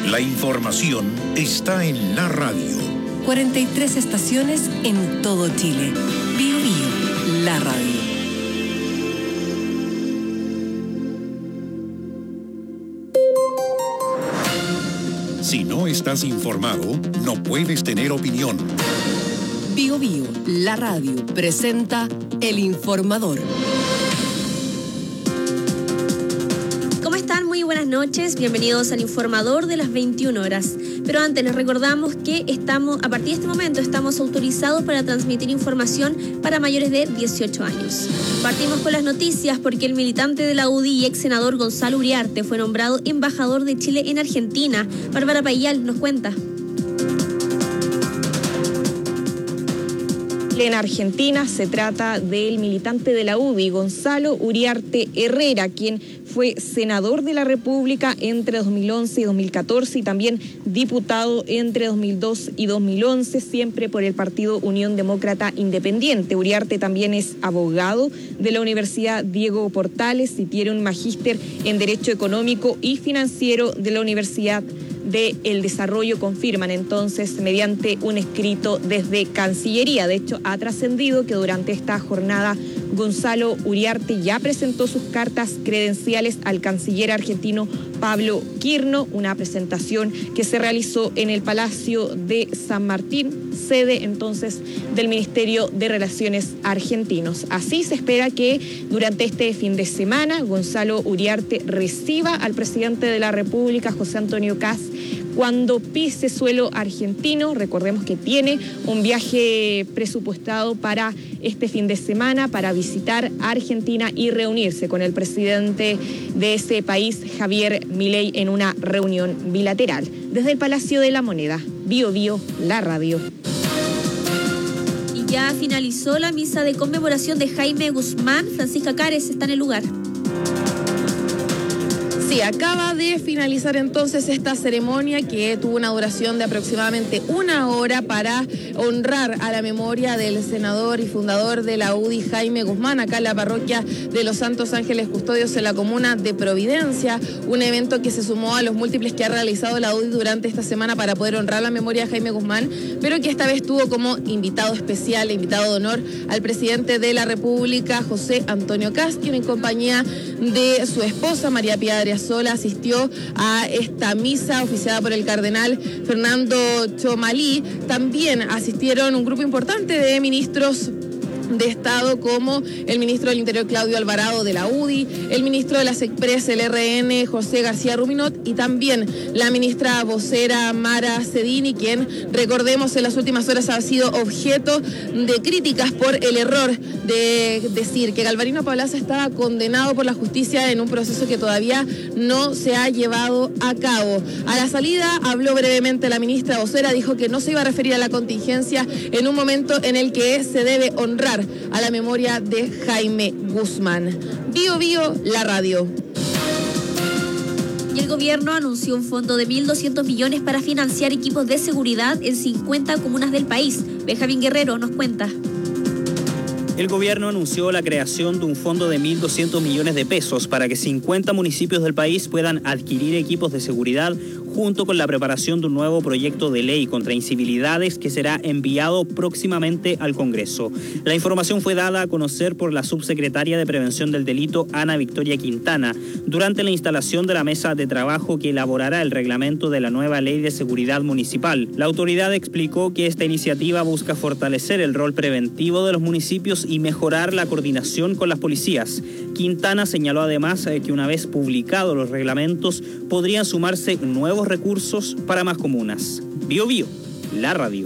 La información está en la radio. 43 estaciones en todo Chile. Bio Bio, la radio. Si no estás informado, no puedes tener opinión. Bio Bio, la radio, presenta El Informador. Muy buenas noches, bienvenidos al Informador de las 21 horas. Pero antes les recordamos que a partir de este momento estamos autorizados para transmitir información para mayores de 18 años. Partimos con las noticias porque el militante de la UDI y ex senador Gonzalo Uriarte fue nombrado embajador de Chile en Argentina. Bárbara Payal nos cuenta. En Argentina se trata del militante de la UDI, Gonzalo Uriarte Herrera, quien fue senador de la República entre 2011 y 2014 y también diputado entre 2002 y 2011, siempre por el partido Unión Demócrata Independiente. Uriarte también es abogado de la Universidad Diego Portales y tiene un magíster en Derecho Económico y Financiero de la Universidad del Desarrollo, confirman entonces mediante un escrito desde Cancillería. De hecho, ha trascendido que durante esta jornada Gonzalo Uriarte ya presentó sus cartas credenciales al canciller argentino Pablo Quirno, una presentación que se realizó en el Palacio de San Martín, sede entonces del Ministerio de Relaciones Argentinos. Así se espera que durante este fin de semana Gonzalo Uriarte reciba al presidente de la República, José Antonio Kast, cuando pise suelo argentino. Recordemos que tiene un viaje presupuestado para este fin de semana para visitar Argentina y reunirse con el presidente de ese país, Javier Milei, en una reunión bilateral. Desde el Palacio de la Moneda, Bio Bio, la radio. Y ya finalizó la misa de conmemoración de Jaime Guzmán. Francisca Cares está en el lugar. Sí, acaba de finalizar entonces esta ceremonia que tuvo una duración de aproximadamente 1 hora para honrar a la memoria del senador y fundador de la UDI, Jaime Guzmán, acá en la parroquia de los Santos Ángeles Custodios en la comuna de Providencia, un evento que se sumó a los múltiples que ha realizado la UDI durante esta semana para poder honrar la memoria de Jaime Guzmán, pero que esta vez tuvo como invitado especial, invitado de honor, al presidente de la República, José Antonio Kast, quien en compañía de su esposa, María Pía Sola, asistió a esta misa oficiada por el cardenal Fernando Chomalí. También asistieron un grupo importante de ministros de Estado, como el ministro del Interior Claudio Alvarado de la UDI, el ministro de las Express, el RN, José García Ruminot, y también la ministra vocera Mara Cedini, quien, recordemos, en las últimas horas ha sido objeto de críticas por el error de decir que Galvarino Palaza estaba condenado por la justicia en un proceso que todavía no se ha llevado a cabo. A la salida habló brevemente la ministra vocera, dijo que no se iba a referir a la contingencia en un momento en el que se debe honrar a la memoria de Jaime Guzmán. Bio Bio, la radio. Y el gobierno anunció un fondo de 1.200 millones para financiar equipos de seguridad en 50 comunas del país. Benjamín Guerrero nos cuenta. El gobierno anunció la creación de un fondo de 1.200 millones de pesos para que 50 municipios del país puedan adquirir equipos de seguridad, junto con la preparación de un nuevo proyecto de ley contra incivilidades que será enviado próximamente al Congreso. La información fue dada a conocer por la subsecretaria de Prevención del Delito, Ana Victoria Quintana, durante la instalación de la mesa de trabajo que elaborará el reglamento de la nueva Ley de Seguridad Municipal. La autoridad explicó que esta iniciativa busca fortalecer el rol preventivo de los municipios y mejorar la coordinación con las policías. Quintana señaló además que una vez publicados los reglamentos podrían sumarse nuevos recursos para más comunas. Bio Bio, la radio.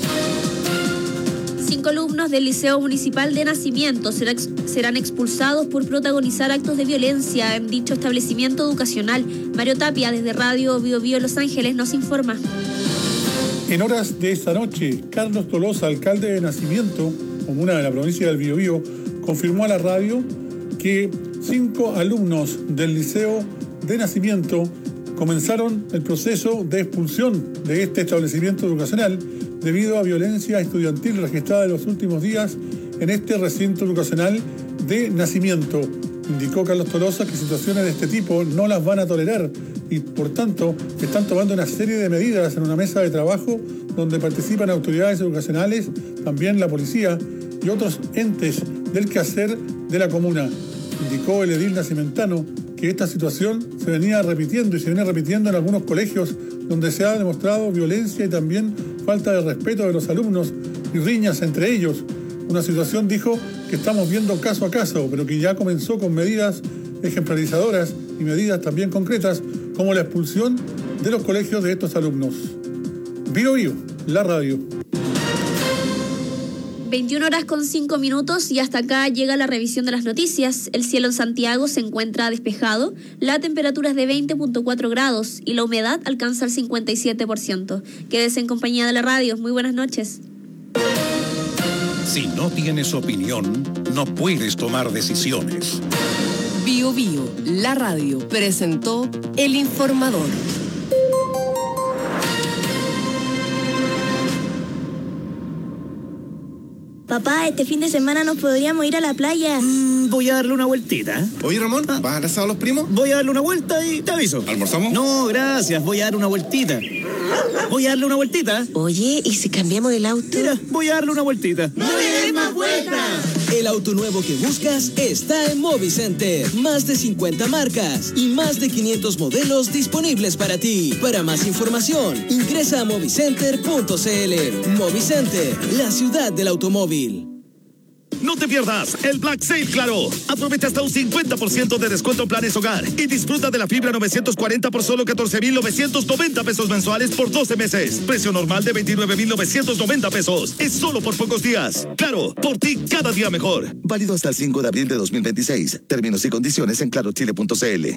5 alumnos del Liceo Municipal de Nacimiento serán expulsados por protagonizar actos de violencia en dicho establecimiento educacional. Mario Tapia, desde Radio Bio Bio Los Ángeles, nos informa. En horas de esta noche, Carlos Tolosa, alcalde de Nacimiento, comuna de la provincia del Biobío, confirmó a la radio que 5 alumnos del Liceo de Nacimiento comenzaron el proceso de expulsión de este establecimiento educacional debido a violencia estudiantil registrada en los últimos días en este recinto educacional de Nacimiento. Indicó Carlos Tolosa que situaciones de este tipo no las van a tolerar y por tanto están tomando una serie de medidas en una mesa de trabajo donde participan autoridades educacionales, también la policía y otros entes del quehacer de la comuna. Indicó el edil nacimentano que esta situación se venía repitiendo y se viene repitiendo en algunos colegios donde se ha demostrado violencia y también falta de respeto de los alumnos y riñas entre ellos. Una situación, dijo, que estamos viendo caso a caso, pero que ya comenzó con medidas ejemplarizadoras y medidas también concretas, como la expulsión de los colegios de estos alumnos. Bío Bío, la radio. 21:05 y hasta acá llega la revisión de las noticias. El cielo en Santiago se encuentra despejado, la temperatura es de 20.4 grados y la humedad alcanza el 57%. Quédese en compañía de la radio. Muy buenas noches. Si no tienes opinión, no puedes tomar decisiones. Bío Bío, la radio, presentó El Informador. Papá, este fin de semana nos podríamos ir a la playa. Voy a darle una vueltita. Oye, Ramón, ¿vas a casar a los primos? Voy a darle una vuelta y te aviso. ¿Almorzamos? No, gracias, voy a dar una vueltita. Voy a darle una vueltita. Oye, ¿y si cambiamos el auto? Mira, voy a darle una vueltita. ¡No le des más vueltas! El auto nuevo que buscas está en Movicenter. Más de 50 marcas y más de 500 modelos disponibles para ti. Para más información, ingresa a movicenter.cl. Movicenter, la ciudad del automóvil. No te pierdas el Black Sale Claro. Aprovecha hasta un 50% de descuento en planes hogar y disfruta de la fibra 940 por solo 14,990 pesos mensuales por 12 meses. Precio normal de 29,990 pesos. Es solo por pocos días. Claro, por ti cada día mejor. Válido hasta el 5 de abril de 2026. Términos y condiciones en clarochile.cl.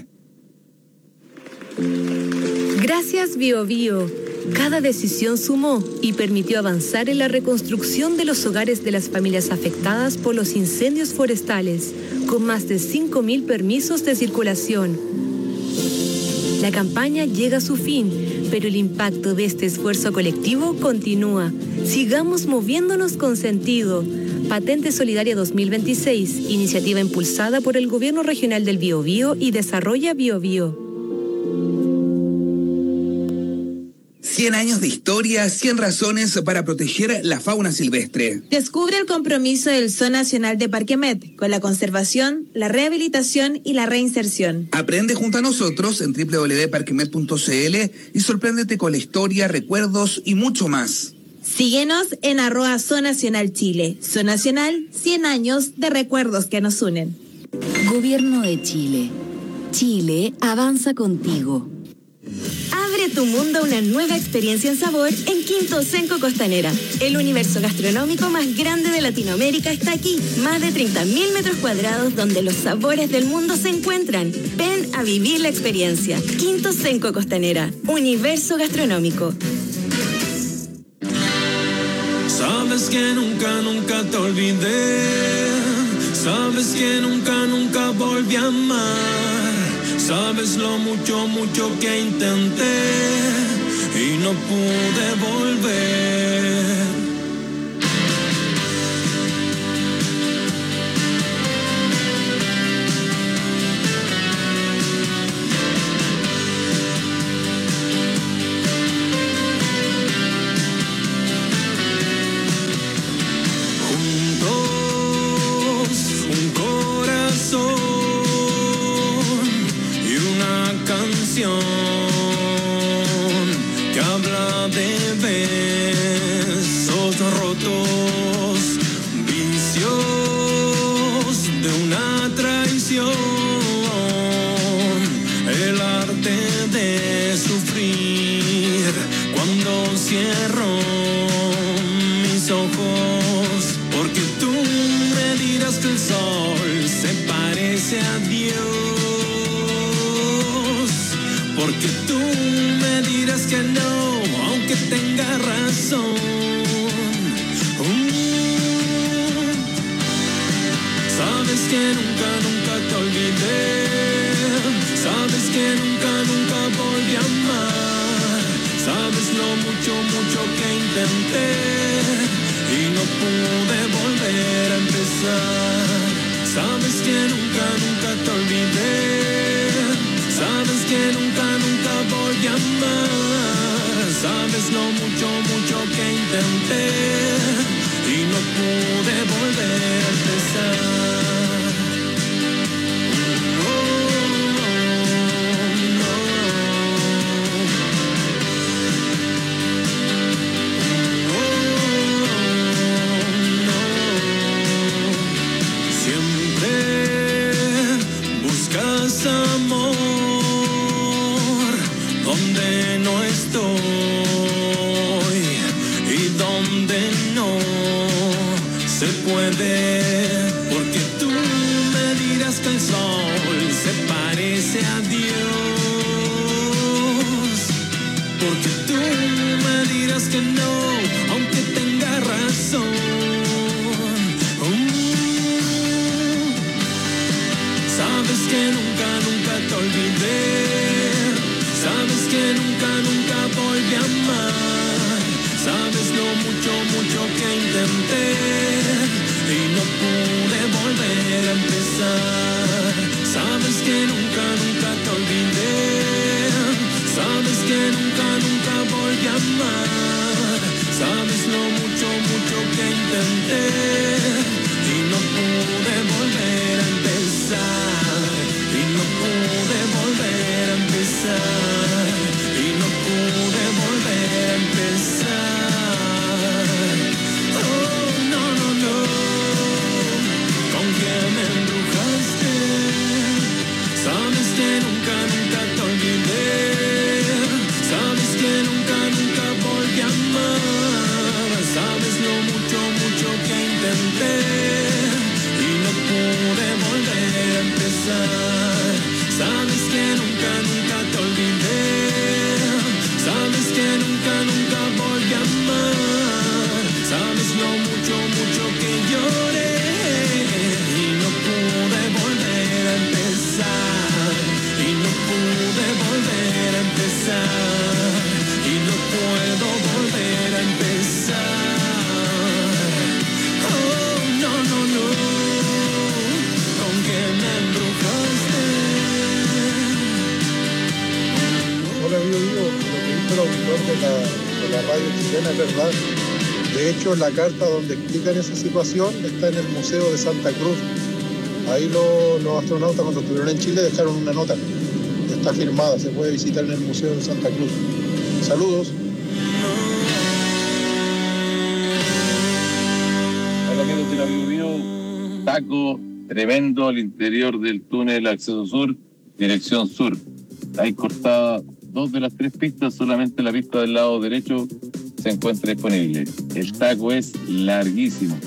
Gracias Bío Bío. Cada decisión sumó y permitió avanzar en la reconstrucción de los hogares de las familias afectadas por los incendios forestales, con más de 5.000 permisos de circulación. La campaña llega a su fin, pero el impacto de este esfuerzo colectivo continúa. Sigamos moviéndonos con sentido. Patente Solidaria 2026, iniciativa impulsada por el Gobierno Regional del Biobío y Desarrolla Biobío. 100 años de historia, 100 razones para proteger la fauna silvestre. Descubre el compromiso del Zoo Nacional de Parque Met con la conservación, la rehabilitación y la reinserción. Aprende junto a nosotros en www.parquemet.cl y sorpréndete con la historia, recuerdos y mucho más. Síguenos en @Zoo Nacional Chile. Zoo Nacional, 100 años de recuerdos que nos unen. Gobierno de Chile. Chile avanza contigo. Abre tu mundo a una nueva experiencia en sabor en Quinto Senco Costanera. El universo gastronómico más grande de Latinoamérica está aquí. Más de 30.000 metros cuadrados donde los sabores del mundo se encuentran. Ven a vivir la experiencia. Quinto Senco Costanera. Universo gastronómico. Sabes que nunca te olvidé. Sabes que nunca volví a amar. Sabes lo mucho que intenté y no pude volver. Juntos, un corazón que habla de besos rotos, vicios de una traición, el arte de sufrir cuando cierro mis ojos, porque tú me dirás que el sol se parece a Dios. Porque tú me dirás que no, aunque tenga razón. Sabes que nunca te olvidé. Sabes que nunca volví a amar. Sabes lo mucho que intenté y no pude volver a empezar. Sabes que nunca te olvidé. Sabes que nunca mucho que intenté y no pude volver a empezar. Amor donde no estoy y donde no se puede, porque tú me dirás que el sol se parece a Dios, porque tú me dirás que no, aunque tenga razón. Sabes que nunca te olvidé, sabes que nunca volví a amar, sabes lo mucho que intenté y no pude volver a empezar, sabes que nunca te olvidé, sabes que nunca volví a amar, sabes lo mucho que intenté y no pude volver a empezar. Y no pude volver a empezar, y no pude volver a empezar. Oh, no, con que me embrujaste. Sabes que nunca te olvidé, sabes que nunca volví a amar, sabes lo mucho que intenté y no pude volver a empezar. Sabes que nunca te olvidé, sabes que nunca volví a amar, sabes lo mucho que lloré y no pude volver a empezar, y no pude volver a empezar, y no puedo volver a empezar. Oh, no, con que me embrujaste. Hola, Bio, lo que dijo el auditor de la radio chilena es verdad. De hecho, la carta donde explican esa situación está en el Museo de Santa Cruz. Ahí los astronautas cuando estuvieron en Chile dejaron una nota. Está firmada, se puede visitar en el Museo de Santa Cruz. Saludos. Hola amigos de la Bio, taco tremendo al interior del túnel acceso sur, dirección sur. Hay cortada 2 de las 3 pistas, solamente la pista del lado derecho se encuentra disponible. El taco es larguísimo.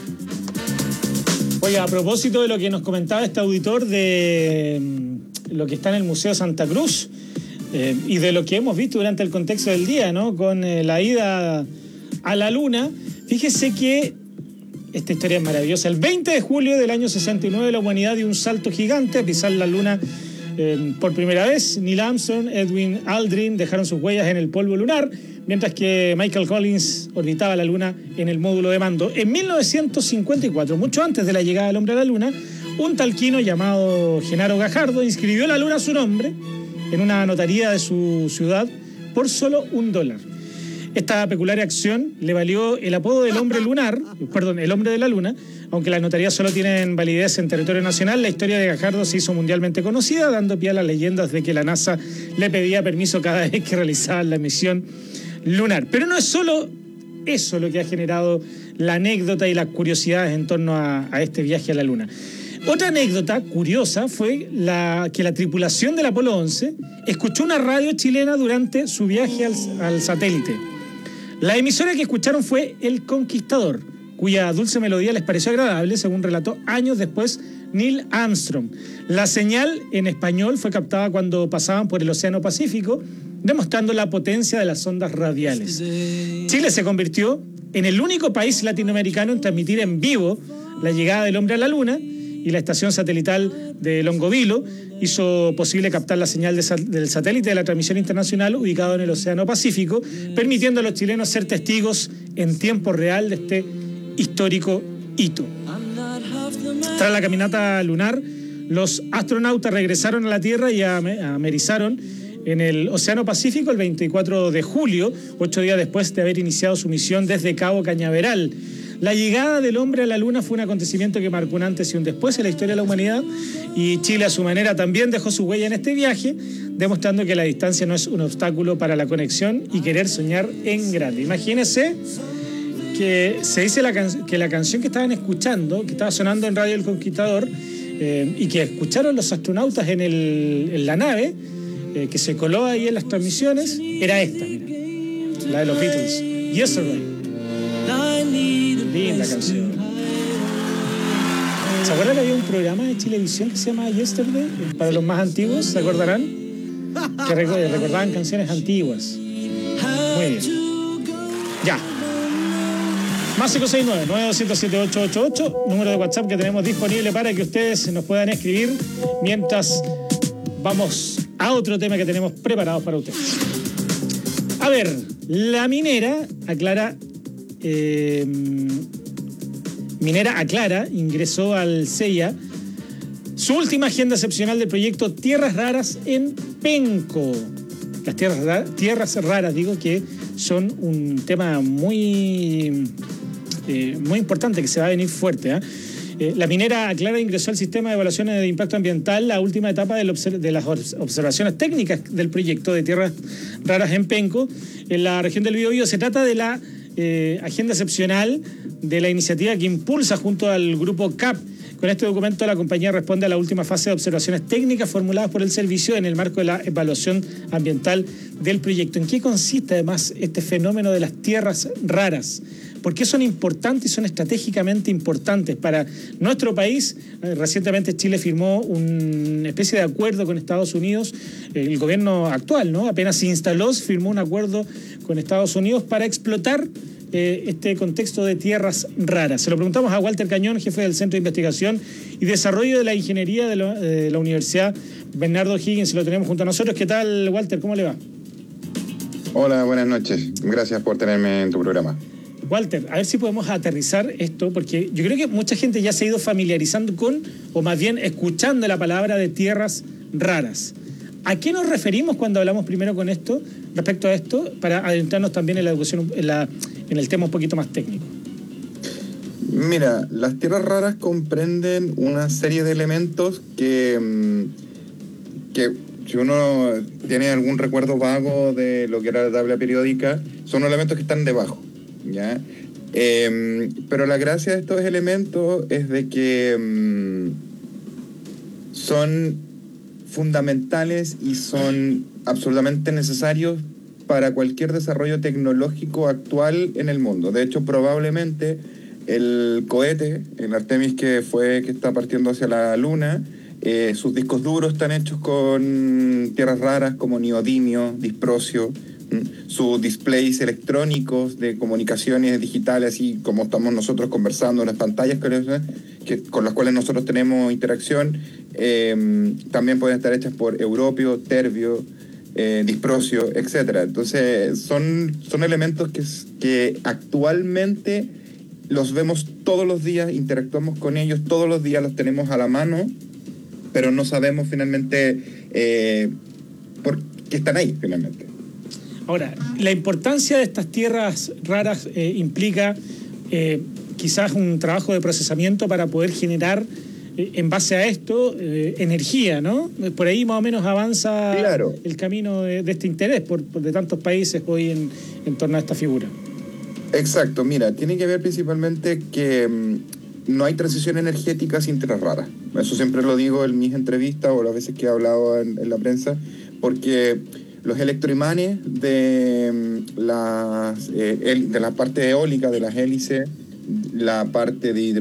Oye, a propósito de lo que nos comentaba este auditor de lo que está en el Museo Santa Cruz y de lo que hemos visto durante el contexto del día, ¿no? Con la ida a la Luna, fíjese que esta historia es maravillosa. El 20 de julio del año 69 la humanidad dio un salto gigante a pisar la Luna por primera vez. Neil Armstrong, Edwin Aldrin dejaron sus huellas en el polvo lunar, mientras que Michael Collins orbitaba la Luna en el módulo de mando. En 1954, mucho antes de la llegada del hombre a la Luna, un talquino llamado Genaro Gajardo inscribió la Luna a su nombre en una notaría de su ciudad por solo $1. Esta peculiar acción le valió el apodo del hombre el hombre de la Luna. Aunque las notarías solo tienen validez en territorio nacional, la historia de Gajardo se hizo mundialmente conocida, dando pie a las leyendas de que la NASA le pedía permiso cada vez que realizaban la misión lunar. Pero no es solo eso lo que ha generado la anécdota y las curiosidades en torno a este viaje a la Luna. Otra anécdota curiosa fue que la tripulación del Apolo 11 escuchó una radio chilena durante su viaje al satélite. La emisora que escucharon fue El Conquistador, cuya dulce melodía les pareció agradable, según relató años después Neil Armstrong. La señal en español fue captada cuando pasaban por el Océano Pacífico, demostrando la potencia de las ondas radiales. Chile se convirtió en el único país latinoamericano en transmitir en vivo la llegada del hombre a la Luna, y la estación satelital de Longovilo hizo posible captar la señal del satélite de la transmisión internacional ubicado en el Océano Pacífico, permitiendo a los chilenos ser testigos en tiempo real de este histórico hito. Tras la caminata lunar, los astronautas regresaron a la Tierra y amerizaron en el Océano Pacífico el 24 de julio, 8 días después de haber iniciado su misión desde Cabo Cañaveral. La llegada del hombre a la Luna fue un acontecimiento que marcó un antes y un después en la historia de la humanidad, y Chile a su manera también dejó su huella en este viaje, demostrando que la distancia no es un obstáculo para la conexión y querer soñar en grande. Imagínense que se dice que la canción que estaban escuchando, que estaba sonando en Radio El Conquistador, y que escucharon los astronautas en la nave, que se coló ahí en las transmisiones, era esta, mira, la de los Beatles, Yesterday. Linda canción. ¿Se acuerdan que había un programa de Chilevisión que se llama Yesterday? Para los más antiguos, ¿se acordarán? Que recordaban canciones antiguas. Muy bien. Ya. Más 569-9207-888, número de WhatsApp que tenemos disponible para que ustedes nos puedan escribir mientras vamos a otro tema que tenemos preparados para ustedes. A ver, la Minera Aclara ingresó al CEIA su última agenda excepcional del proyecto Tierras Raras en Penco. Las tierras raras, digo, que son un tema muy importante, que se va a venir fuerte. La Minera Aclara ingresó al sistema de evaluaciones de impacto ambiental la última etapa de las observaciones técnicas del proyecto de Tierras Raras en Penco, en la región del Biobío. Se trata de la agenda excepcional de la iniciativa que impulsa junto al grupo CAP. Con este documento la compañía responde a la última fase de observaciones técnicas formuladas por el servicio en el marco de la evaluación ambiental del proyecto. ¿En qué consiste además este fenómeno de las tierras raras? ¿Por qué son importantes y son estratégicamente importantes para nuestro país? Recientemente Chile firmó una especie de acuerdo con Estados Unidos, el gobierno actual, ¿no? Apenas se instaló, firmó un acuerdo con Estados Unidos para explotar este contexto de tierras raras. Se lo preguntamos a Walter Cañón, jefe del Centro de Investigación y Desarrollo de la Ingeniería de la Universidad Bernardo O'Higgins. Lo tenemos junto a nosotros. ¿Qué tal, Walter? ¿Cómo le va? Hola, buenas noches. Gracias por tenerme en tu programa. Walter, a ver si podemos aterrizar esto, porque yo creo que mucha gente ya se ha ido familiarizando con, o más bien escuchando la palabra de tierras raras. ¿A qué nos referimos cuando hablamos primero con esto, respecto a esto, para adentrarnos también en la educación, en el tema un poquito más técnico? Mira, las tierras raras comprenden una serie de elementos que si uno tiene algún recuerdo vago de lo que era la tabla periódica, son elementos que están debajo, ¿ya? Pero la gracia de estos elementos es de que son fundamentales y son absolutamente necesarios para cualquier desarrollo tecnológico actual en el mundo. De hecho, probablemente el cohete, el Artemis que está partiendo hacia la Luna, sus discos duros están hechos con tierras raras como neodimio, disprosio, sus displays electrónicos de comunicaciones digitales, así como estamos nosotros conversando en las pantallas con las cuales nosotros tenemos interacción, también pueden estar hechas por europio, terbio, disprosio, etcétera. Entonces son elementos que actualmente los vemos todos los días, interactuamos con ellos todos los días, los tenemos a la mano, pero no sabemos finalmente por qué están ahí finalmente. Ahora, la importancia de estas tierras raras implica quizás un trabajo de procesamiento para poder generar, en base a esto, energía, ¿no? Por ahí más o menos avanza, claro, el camino de este interés de tantos países hoy en torno a esta figura. Exacto, mira, tiene que ver principalmente que no hay transición energética sin tierras raras. Eso siempre lo digo en mis entrevistas o las veces que he hablado en la prensa, porque los electroimanes de la parte eólica, de las hélices, la parte de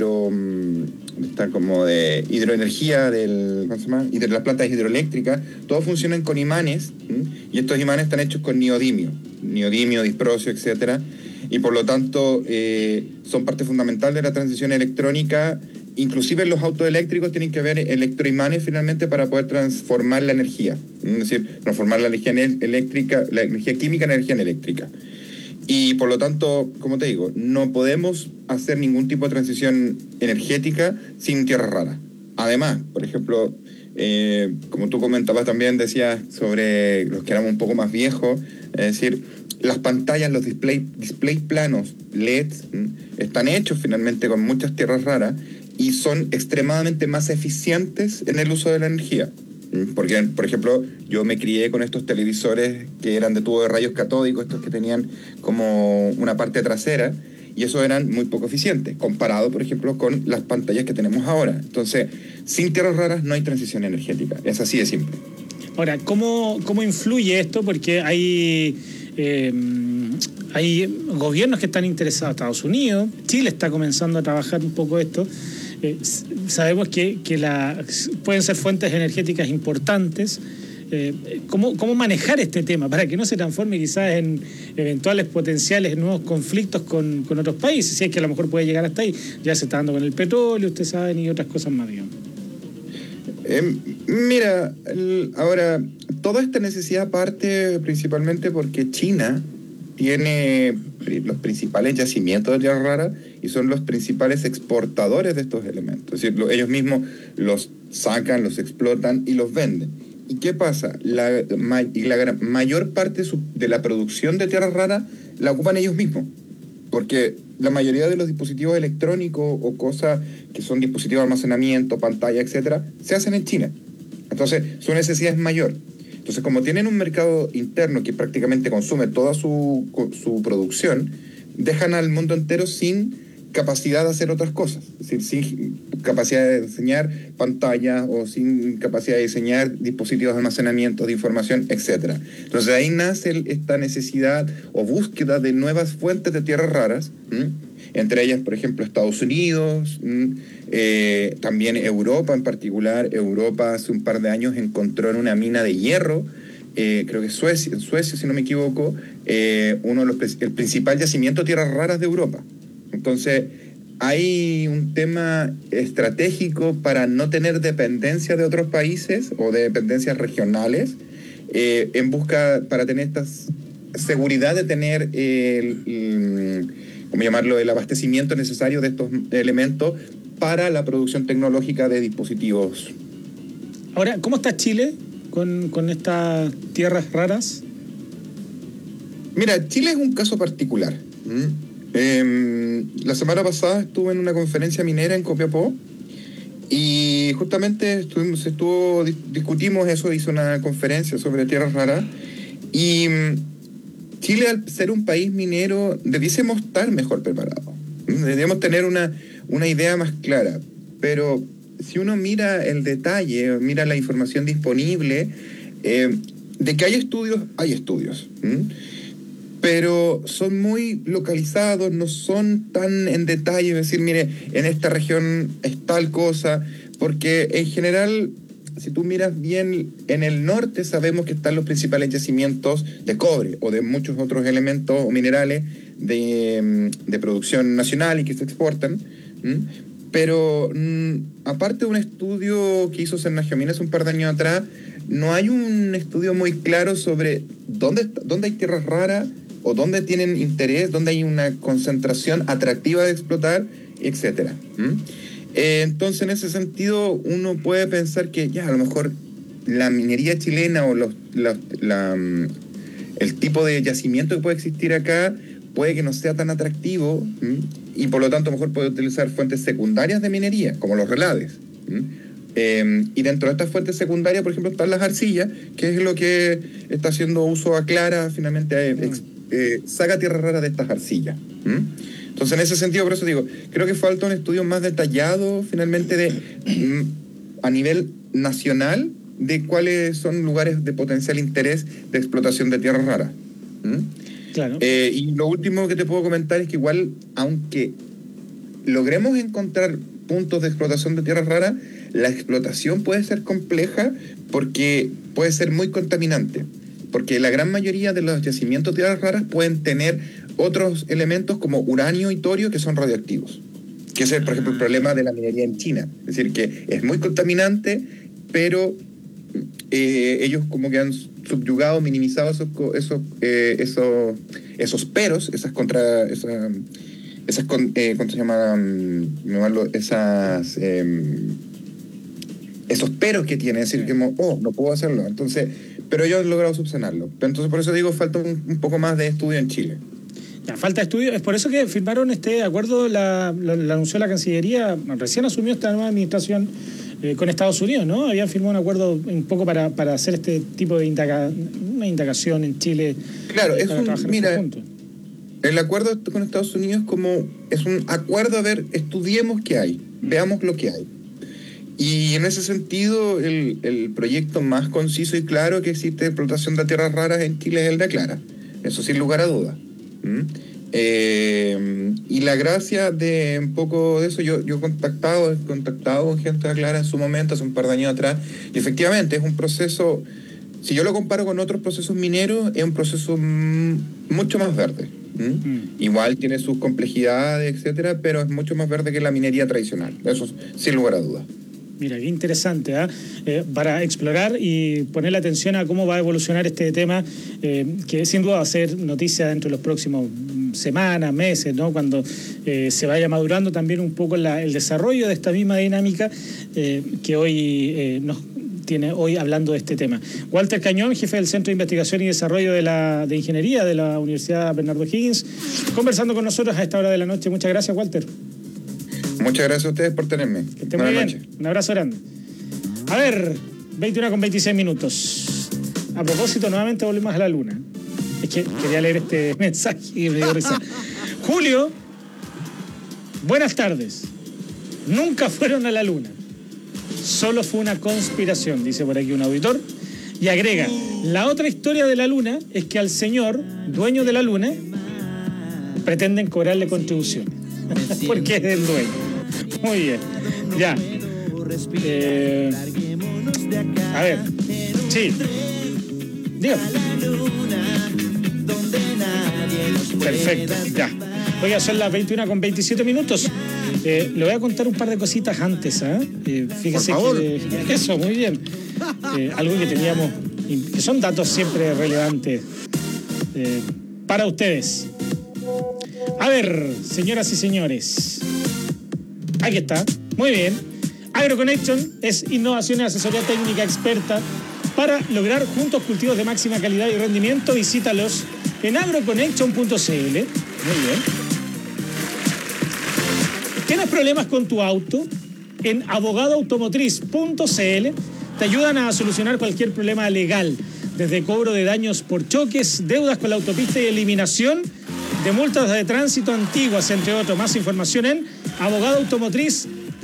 hidroenergía, ¿cómo se llama? Y de las plantas hidroeléctricas, todos funcionan con imanes, y estos imanes están hechos con neodimio, disprosio, etcétera, y por lo tanto son parte fundamental de la transición electrónica. Inclusive los autos eléctricos tienen que haber electroimanes finalmente para poder transformar la energía, es decir, transformar la energía eléctrica, la energía química en energía eléctrica. Y por lo tanto, como te digo, no podemos hacer ningún tipo de transición energética sin tierras raras. Además, por ejemplo, como tú comentabas también, decías sobre los que éramos un poco más viejos, es decir, las pantallas, los display planos LEDs, están hechos finalmente con muchas tierras raras y son extremadamente más eficientes en el uso de la energía. Porque, por ejemplo, yo me crié con estos televisores que eran de tubo de rayos catódicos, estos que tenían como una parte trasera, y esos eran muy poco eficientes, comparado, por ejemplo, con las pantallas que tenemos ahora. Entonces, sin tierras raras no hay transición energética, es así de simple. Ahora, ¿cómo influye esto? Porque hay gobiernos que están interesados, Estados Unidos, Chile está comenzando a trabajar un poco esto. Sabemos que pueden ser fuentes energéticas importantes. ¿Cómo manejar este tema para que no se transforme quizás en eventuales potenciales nuevos conflictos con otros países? Si es que a lo mejor puede llegar hasta ahí. Ya se está dando con el petróleo, ustedes saben, y otras cosas más, digamos. Mira, ahora, toda esta necesidad parte principalmente porque China tiene los principales yacimientos de tierra rara y son los principales exportadores de estos elementos. Es decir, ellos mismos los sacan, los explotan y los venden. ¿Y qué pasa? La mayor parte de la producción de tierra rara la ocupan ellos mismos, porque la mayoría de los dispositivos electrónicos o cosas que son dispositivos de almacenamiento, pantalla, etcétera, se hacen en China. Entonces, su necesidad es mayor. Entonces, como tienen un mercado interno que prácticamente consume toda su producción, dejan al mundo entero sin capacidad de hacer otras cosas, es decir, sin capacidad de diseñar pantallas o sin capacidad de diseñar dispositivos de almacenamiento de información, etc. Entonces ahí nace esta necesidad o búsqueda de nuevas fuentes de tierras raras, entre ellas, por ejemplo, Estados Unidos, también Europa en particular. Europa hace un par de años encontró en una mina de hierro, creo que en Suecia, si no me equivoco, el principal yacimiento de tierras raras de Europa. Entonces, hay un tema estratégico para no tener dependencia de otros países o de dependencias regionales, en busca para tener esta seguridad de tener ¿cómo llamarlo?, el abastecimiento necesario de estos elementos para la producción tecnológica de dispositivos. Ahora, ¿cómo está Chile con estas tierras raras? Mira, Chile es un caso particular. La semana pasada estuve en una conferencia minera en Copiapó y justamente discutimos eso, hice una conferencia sobre tierras raras y Chile, al ser un país minero, debiésemos estar mejor preparados, deberíamos tener una idea más clara, pero si uno mira el detalle, mira la información disponible, de que hay estudios, pero son muy localizados, no son tan en detalle, es decir, mire, en esta región es tal cosa, porque en general, si tú miras bien, en el norte sabemos que están los principales yacimientos de cobre o de muchos otros elementos o minerales de producción nacional y que se exportan, pero aparte de un estudio que hizo Cernagiomina hace un par de años atrás, no hay un estudio muy claro sobre dónde hay tierras raras o dónde tienen interés, dónde hay una concentración atractiva de explotar, etcétera. Entonces, en ese sentido, uno puede pensar que ya a lo mejor la minería chilena o el tipo de yacimiento que puede existir acá puede que no sea tan atractivo, y por lo tanto a lo mejor puede utilizar fuentes secundarias de minería, como los relades. Y dentro de estas fuentes secundarias, por ejemplo, están las arcillas, que es lo que está haciendo uso Aclara, finalmente saca tierra rara de estas arcillas. Entonces, en ese sentido, por eso digo, creo que falta un estudio más detallado, finalmente, a nivel nacional, de cuáles son lugares de potencial interés de explotación de tierras raras. Claro. Y lo último que te puedo comentar es que igual, aunque logremos encontrar puntos de explotación de tierras raras, la explotación puede ser compleja porque puede ser muy contaminante, porque la gran mayoría de los yacimientos de tierras raras pueden tener otros elementos como uranio y torio que son radioactivos, que es, por ejemplo, el problema de la minería en China. Es decir, que es muy contaminante, pero ellos como que han subyugado, minimizado esos peros, esos peros que tiene, es decir, que no puedo hacerlo. Entonces, pero ellos han logrado subsanarlo. Entonces, por eso digo, falta un poco más de estudio en Chile. Ya, falta estudio. Es por eso que firmaron este acuerdo, la anunció la Cancillería, recién asumió esta nueva administración con Estados Unidos, ¿no? Habían firmado un acuerdo un poco para hacer este tipo de una indagación en Chile. Claro, el acuerdo con Estados Unidos es un acuerdo, a ver, estudiemos qué hay, veamos lo que hay. Y en ese sentido, el proyecto más conciso y claro que existe de explotación de tierras raras en Chile es el de Aclara. Eso sin lugar a dudas. Y la gracia de un poco de eso, yo he contactado con gente de Aclara en su momento, hace un par de años atrás, y efectivamente es un proceso, si yo lo comparo con otros procesos mineros, es un proceso mucho más verde. Igual tiene sus complejidades, etcétera, pero es mucho más verde que la minería tradicional. Eso sin lugar a dudas. Mira, qué interesante, para explorar y ponerle atención a cómo va a evolucionar este tema, que sin duda va a ser noticia dentro de los próximos semanas, meses, ¿no? Cuando se vaya madurando también un poco el desarrollo de esta misma dinámica que hoy nos tiene hoy hablando de este tema. Walter Cañón, jefe del Centro de Investigación y Desarrollo de Ingeniería de la Universidad Bernardo Higgins, conversando con nosotros a esta hora de la noche. Muchas gracias, Walter. Muchas gracias a ustedes por tenerme. Que estén muy bien. Noche. Un abrazo grande. A ver, 21:26 minutos. A propósito, nuevamente volvemos a la luna. Es que quería leer este mensaje y me dio risa. Julio, buenas tardes. Nunca fueron a la luna. Solo fue una conspiración, dice por aquí un auditor. Y agrega, la otra historia de la luna es que al señor, dueño de la luna, pretenden cobrarle contribuciones. Porque es el dueño. Muy bien. Ya. A ver. Sí. Dígame. Perfecto. Ya. Oiga, son las 21:27 minutos. Le voy a contar un par de cositas antes. Fíjese que eso, muy bien. Algo que teníamos, que son datos siempre relevantes para ustedes. A ver, señoras y señores. Aquí está. Muy bien. AgroConnection es innovación y asesoría técnica experta para lograr juntos cultivos de máxima calidad y rendimiento. Visítalos en agroconnection.cl. Muy bien. ¿Tienes problemas con tu auto? En abogadoautomotriz.cl te ayudan a solucionar cualquier problema legal, desde cobro de daños por choques, deudas con la autopista y eliminación de multas de tránsito antiguas, entre otros. Más información en abogadoautomotriz.cl.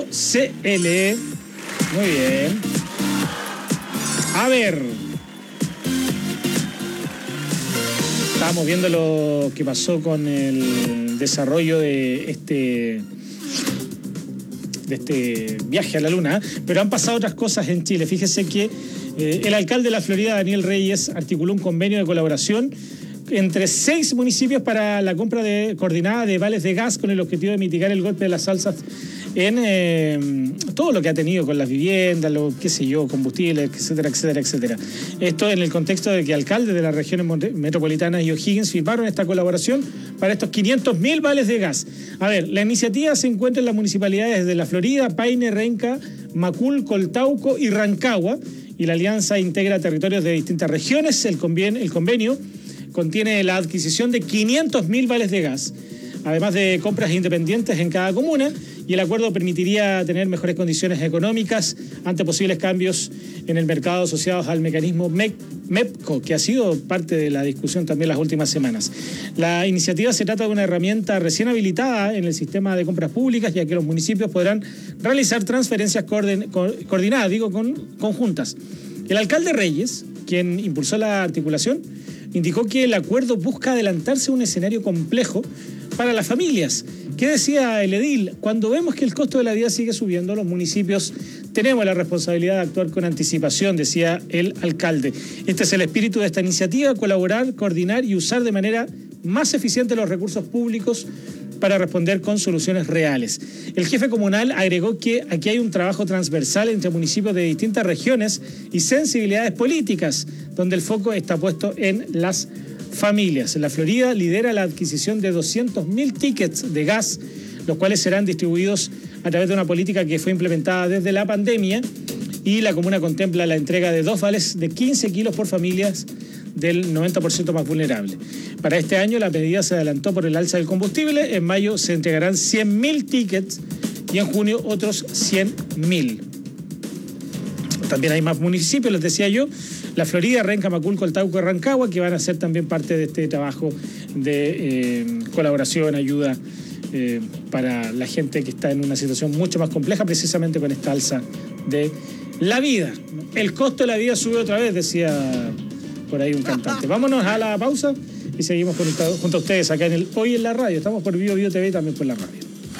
Muy bien. A ver. Estábamos viendo lo que pasó con el desarrollo de este viaje a la luna, pero han pasado otras cosas en Chile. Fíjese que el alcalde de la Florida, Daniel Reyes, articuló un convenio de colaboración entre 6 municipios para la compra coordinada de vales de gas con el objetivo de mitigar el golpe de las alzas en todo lo que ha tenido con las viviendas, combustibles, etcétera, etcétera, etcétera. Esto en el contexto de que alcaldes de las regiones metropolitanas y O'Higgins firmaron esta colaboración para estos 500.000 vales de gas. A ver, la iniciativa se encuentra en las municipalidades de La Florida, Paine, Renca, Macul, Coltauco y Rancagua, y la alianza integra territorios de distintas regiones. El convenio contiene la adquisición de 500.000 vales de gas, además de compras independientes en cada comuna, y el acuerdo permitiría tener mejores condiciones económicas ante posibles cambios en el mercado asociados al mecanismo MEPCO, que ha sido parte de la discusión también las últimas semanas. La iniciativa se trata de una herramienta recién habilitada en el sistema de compras públicas, ya que los municipios podrán realizar transferencias coordinadas, conjuntas. El alcalde Reyes, quien impulsó la articulación, indicó que el acuerdo busca adelantarse a un escenario complejo para las familias. ¿Qué decía el edil? Cuando vemos que el costo de la vida sigue subiendo, los municipios tenemos la responsabilidad de actuar con anticipación, decía el alcalde. Este es el espíritu de esta iniciativa: colaborar, coordinar y usar de manera más eficiente los recursos públicos para responder con soluciones reales. El jefe comunal agregó que aquí hay un trabajo transversal entre municipios de distintas regiones y sensibilidades políticas, donde el foco está puesto en las familias. La Florida lidera la adquisición de 200.000 tickets de gas, los cuales serán distribuidos a través de una política que fue implementada desde la pandemia y la comuna contempla la entrega de 2 vales de 15 kilos por familias del 90% más vulnerable. Para este año la medida se adelantó por el alza del combustible. En mayo se entregarán 100.000 tickets y en junio otros 100.000. También hay más municipios, les decía yo, la Florida, Renca, Maculco, El Tauco y Rancagua, que van a ser también parte de este trabajo de colaboración, ayuda para la gente que está en una situación mucho más compleja, precisamente con esta alza de la vida. El costo de la vida sube otra vez, decía por ahí un cantante. Vámonos a la pausa y seguimos junto a ustedes acá en el Hoy en la Radio. Estamos por Bio Bio TV y también por la radio.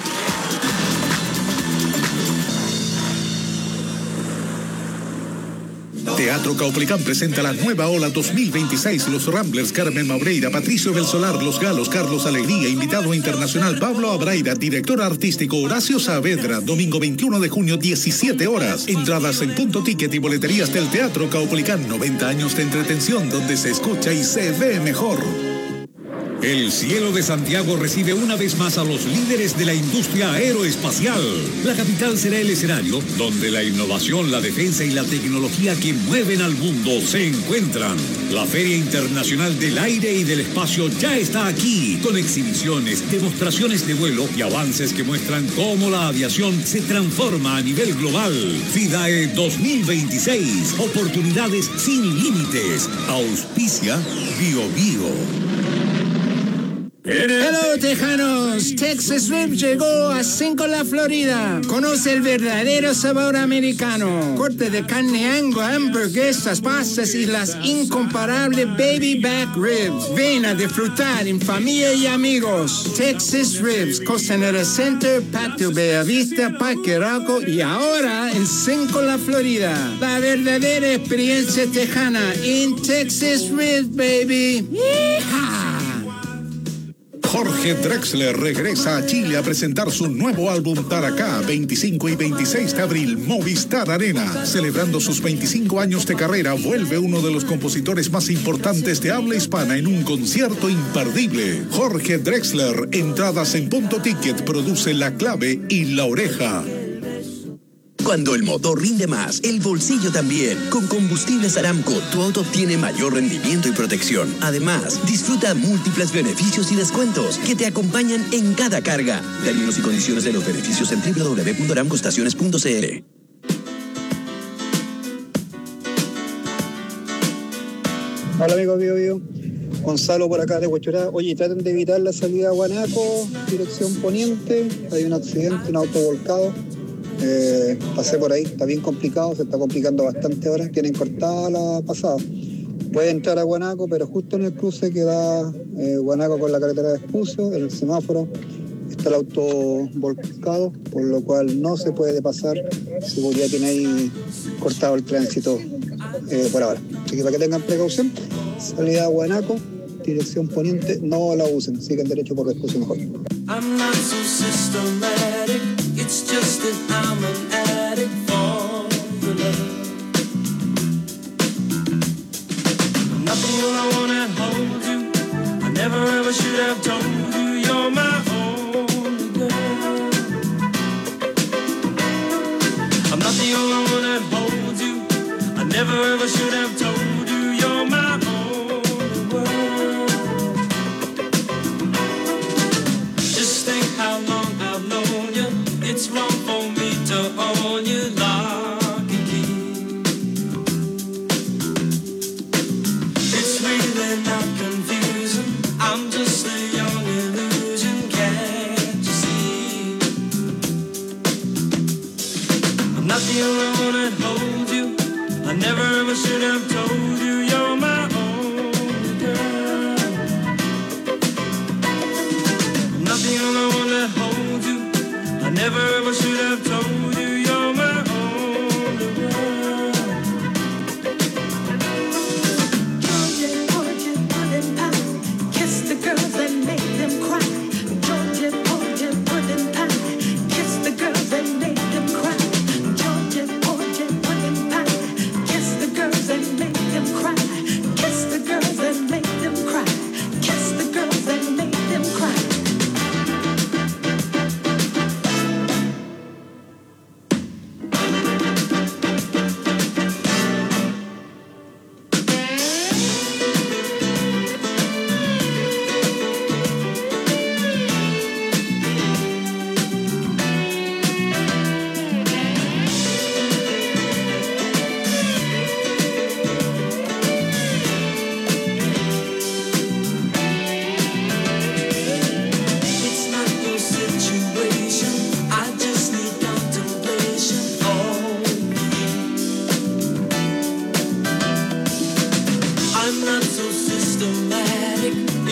Teatro Caupolicán presenta la nueva ola 2026. Los Ramblers, Carmen Maureira, Patricio Belsolar, Los Galos, Carlos Alegría, invitado internacional Pablo Abraira, director artístico Horacio Saavedra, domingo 21 de junio, 17 horas. Entradas en Punto Ticket y boleterías del Teatro Caupolicán. 90 años de entretención donde se escucha y se ve mejor. El cielo de Santiago recibe una vez más a los líderes de la industria aeroespacial. La capital será el escenario donde la innovación, la defensa y la tecnología que mueven al mundo se encuentran. La Feria Internacional del Aire y del Espacio ya está aquí, con exhibiciones, demostraciones de vuelo y avances que muestran cómo la aviación se transforma a nivel global. FIDAE 2026, oportunidades sin límites. Auspicia Bio Bio. Hello, tejanos. Texas Ribs llegó a 5 La Florida. Conoce el verdadero sabor americano. Corte de carne Angus, hamburguesas, pastas y las incomparables baby back ribs. Ven a disfrutar en familia y amigos. Texas Ribs, Costanera Center, Patio Bellavista, Parque Arauco y ahora en 5 La Florida. La verdadera experiencia tejana en Texas Ribs, baby. ¡Yeehaw! Jorge Drexler regresa a Chile a presentar su nuevo álbum Taracá, 25 y 26 de abril, Movistar Arena. Celebrando sus 25 años de carrera, vuelve uno de los compositores más importantes de habla hispana en un concierto imperdible. Jorge Drexler, entradas en Punto Ticket, produce La Clave y La Oreja. Cuando el motor rinde más, el bolsillo también. Con Combustibles Aramco, tu auto obtiene mayor rendimiento y protección. Además, disfruta múltiples beneficios y descuentos que te acompañan en cada carga. Términos y condiciones de los beneficios en www.aramcoestaciones.cl. Hola amigos Bio Bio, Gonzalo por acá de Huachurá. Oye, traten de evitar la salida a Guanaco, dirección poniente. Hay un accidente, un auto volcado. Pasé por ahí, está bien complicado, se está complicando bastante ahora, tienen cortada la pasada. Puede entrar a Guanaco, pero justo en el cruce que da Guanaco con la carretera de Espucio, en el semáforo, está el auto volcado, por lo cual no se puede pasar. Seguridad tiene ahí cortado el tránsito por ahora. Así que para que tengan precaución, salida a Guanaco, dirección poniente, no la usen, sigan derecho por Espucio mejor. I'm not so systematic, it's just that I'm an addict for your love. I'm not the only one that holds you, I never ever should have told you you're my only girl. I'm not the only one that holds you, I never ever should have told you you're my only world. Just think how long I've known you. It's wrong for me to own you lock and key. It's really not confusing, I'm just a young illusion, can't you see? I'm not the only one that holds you, I never ever should have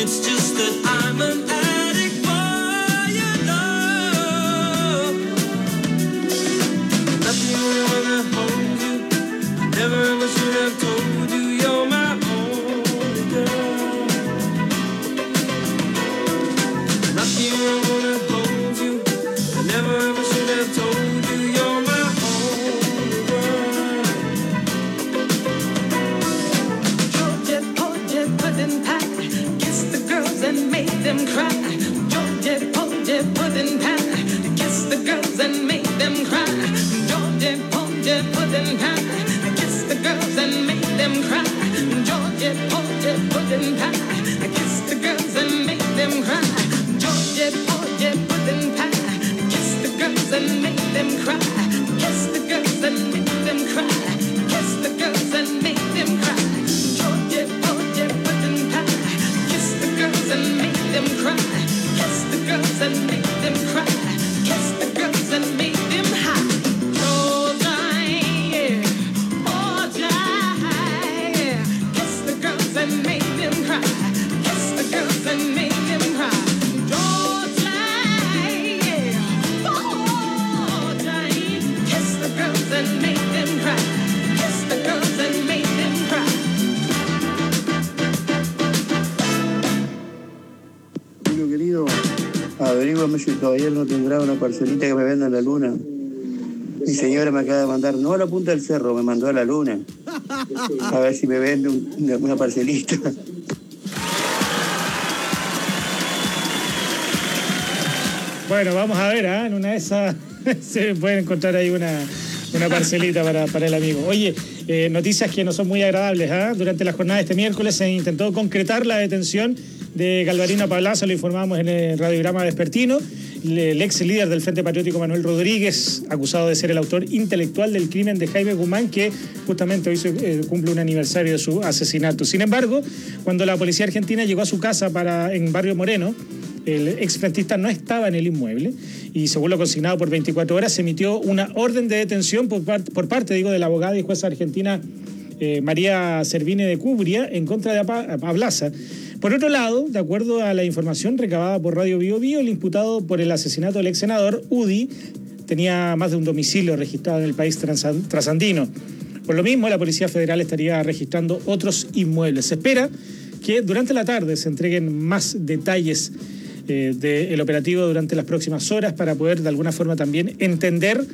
It's just that I'm an addict for your love. Nothing really wanna hold you. Never ever should have told you you're my only girl. Nothing really wanna hold you. Never ever should have told you you're my only girl. Georgia, Georgia, pudding pie. Kiss the girls and make them cry. Georgia, Georgia, pudding pie. Kiss the girls and make them cry. Georgia, Georgia, pudding pie. Kiss the girls and make them cry. Georgia, Georgia, pudding pie. Kiss the girls and make them cry. Georgia, Georgia, pudding pie. Kiss the girls and make them cry. Kiss the girls and make them cry. Kiss the girls and make them cry. Georgia, Georgia, pudding pie. Kiss the girls and make them cry. Kiss the girls and make them cry. Kiss the girls and make them high. Georgia, yeah. Georgia, yeah. Kiss the girls and make them cry. Kiss the girls and make them cry. Georgia, yeah. Georgia, kiss the girls and make them cry. Kiss the girls and make them cry. Julio querido, averígame si todavía no tendrá una parcelita que me venda en la luna. Mi señora me acaba de mandar, no a la punta del cerro, me mandó a la luna. A ver si me vende una parcelita. Bueno, vamos a ver, en una de esas se pueden encontrar ahí una parcelita para el amigo. Oye, noticias que no son muy agradables. Durante la jornada de este miércoles se intentó concretar la detención de Galvarino Pablaza, lo informamos en el radiograma vespertino. El ex líder del Frente Patriótico Manuel Rodríguez, acusado de ser el autor intelectual del crimen de Jaime Guzmán, que justamente hoy se cumple un aniversario de su asesinato. Sin embargo, cuando la policía argentina llegó a su casa en Barrio Moreno, el exfrentista no estaba en el inmueble y, según lo consignado por 24 horas, se emitió una orden de detención por parte de la abogada y jueza argentina María Servine de Cubria en contra de Pablaza. Por otro lado, de acuerdo a la información recabada por Radio Bio Bio, el imputado por el asesinato del ex senador, Udi, tenía más de un domicilio registrado en el país trasandino. Por lo mismo, la Policía Federal estaría registrando otros inmuebles. Se espera que durante la tarde se entreguen más detalles del operativo durante las próximas horas para poder de alguna forma también entender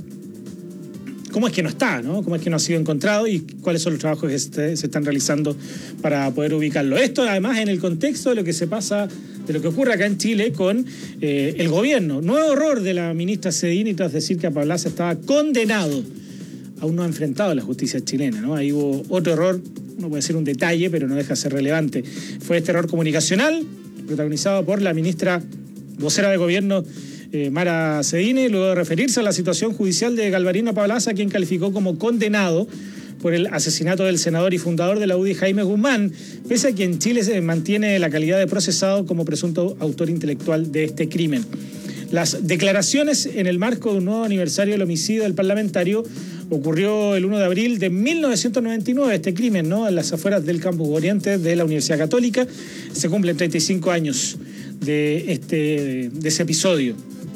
cómo es que no está, ¿no? Cómo es que no ha sido encontrado y cuáles son los trabajos que se están realizando para poder ubicarlo. Esto además en el contexto de lo que se pasa, de lo que ocurre acá en Chile con el gobierno. Nuevo error de la ministra Sedini tras decir que Pablaza estaba condenado. Aún no ha enfrentado a la justicia chilena, ¿no? Ahí hubo otro error, uno puede decir un detalle, pero no deja de ser relevante. Fue este error comunicacional protagonizado por la ministra vocera de gobierno Mara Sedini, luego de referirse a la situación judicial de Galvarino Pablaza, quien calificó como condenado por el asesinato del senador y fundador de la UDI, Jaime Guzmán, pese a que en Chile se mantiene la calidad de procesado como presunto autor intelectual de este crimen. Las declaraciones en el marco de un nuevo aniversario del homicidio del parlamentario ocurrió el 1 de abril de 1999, este crimen, ¿no? En las afueras del campus Oriente de la Universidad Católica. Se cumplen 35 años de ese episodio.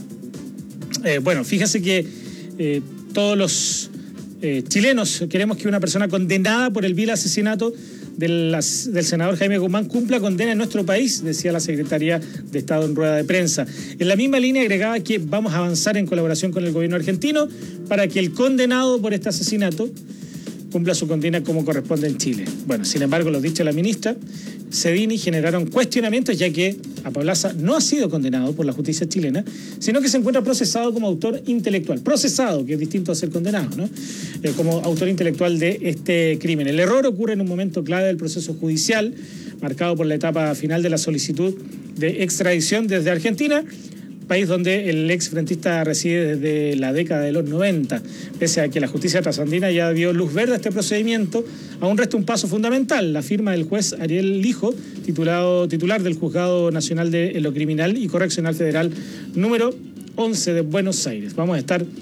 Bueno, fíjense que todos los chilenos queremos que una persona condenada por el vil asesinato del senador Jaime Guzmán cumpla condena en nuestro país, decía la Secretaría de Estado en rueda de prensa. En la misma línea agregaba que vamos a avanzar en colaboración con el gobierno argentino para que el condenado por este asesinato cumpla su condena como corresponde en Chile. Bueno, sin embargo, los dichos de la ministra Sedini generaron cuestionamientos, ya que a Pablaza no ha sido condenado por la justicia chilena, sino que se encuentra procesado como autor intelectual. Procesado, que es distinto a ser condenado, ¿no? Como autor intelectual de este crimen. El error ocurre en un momento clave del proceso judicial, marcado por la etapa final de la solicitud de extradición desde Argentina, país donde el ex frentista reside desde la década de los 90. Pese a que la justicia trasandina ya dio luz verde a este procedimiento, aún resta un paso fundamental: la firma del juez Ariel Lijo, titular del Juzgado Nacional de lo Criminal y Correccional Federal número 11 de Buenos Aires. Vamos a estar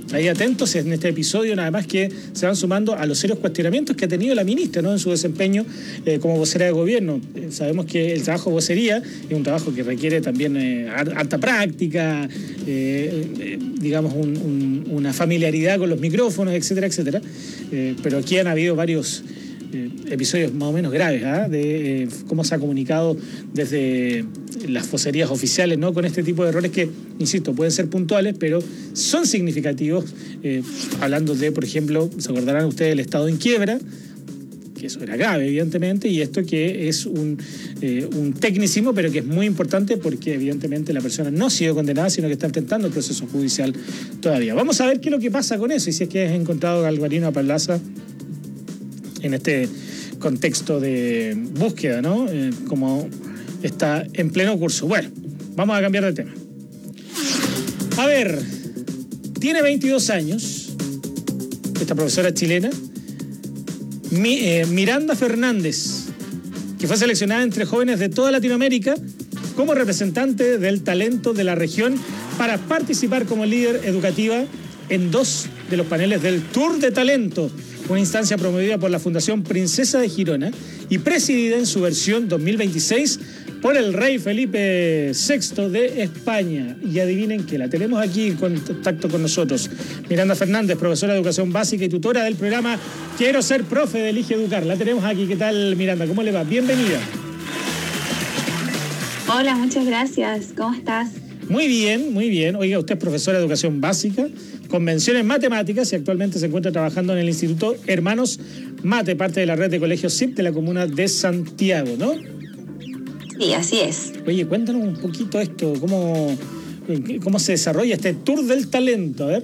ahí atentos en este episodio, nada más que se van sumando a los serios cuestionamientos que ha tenido la ministra, ¿no?, en su desempeño como vocera de gobierno. Sabemos que el trabajo de vocería es un trabajo que requiere también alta práctica, digamos una familiaridad con los micrófonos, etcétera, etcétera. Pero aquí han habido varios episodios más o menos graves, de cómo se ha comunicado desde las vocerías oficiales, ¿no?, con este tipo de errores que, insisto, pueden ser puntuales, pero son significativos, hablando de, por ejemplo, se acordarán ustedes del estado en quiebra, que eso era grave, evidentemente, y esto que es un tecnicismo, pero que es muy importante porque, evidentemente, la persona no ha sido condenada, sino que está enfrentando el proceso judicial todavía. Vamos a ver qué es lo que pasa con eso, y si es que has encontrado a Galvarino Apalaza en este contexto de búsqueda, ¿no?, como está en pleno curso. Bueno, vamos a cambiar de tema. A ver, tiene 22 años esta profesora chilena, Miranda Fernández, que fue seleccionada entre jóvenes de toda Latinoamérica como representante del talento de la región para participar como líder educativa en 2 de los paneles del Tour de Talento, una instancia promovida por la Fundación Princesa de Girona y presidida en su versión 2026 por el rey Felipe VI de España. Y adivinen que la tenemos aquí en contacto con nosotros. Miranda Fernández, profesora de educación básica y tutora del programa Quiero Ser Profe de Elige Educar. La tenemos aquí. ¿Qué tal, Miranda? ¿Cómo le va? Bienvenida. Hola, muchas gracias. ¿Cómo estás? Muy bien, muy bien. Oiga, usted es profesora de educación básica, con mención en matemáticas y actualmente se encuentra trabajando en el Instituto Hermanos Mate, parte de la red de colegios SIP de la comuna de Santiago, ¿no? Sí, así es. Oye, cuéntanos un poquito esto, cómo se desarrolla este Tour del Talento, a ver.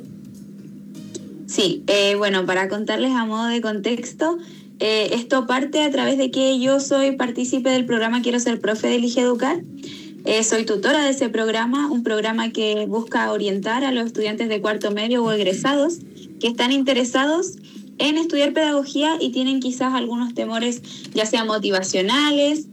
Sí, bueno, para contarles a modo de contexto, esto parte a través de que yo soy partícipe del programa Quiero Ser Profe de Elige Educar. Soy tutora de ese programa, un programa que busca orientar a los estudiantes de cuarto medio o egresados que están interesados en estudiar pedagogía y tienen quizás algunos temores, ya sean motivacionales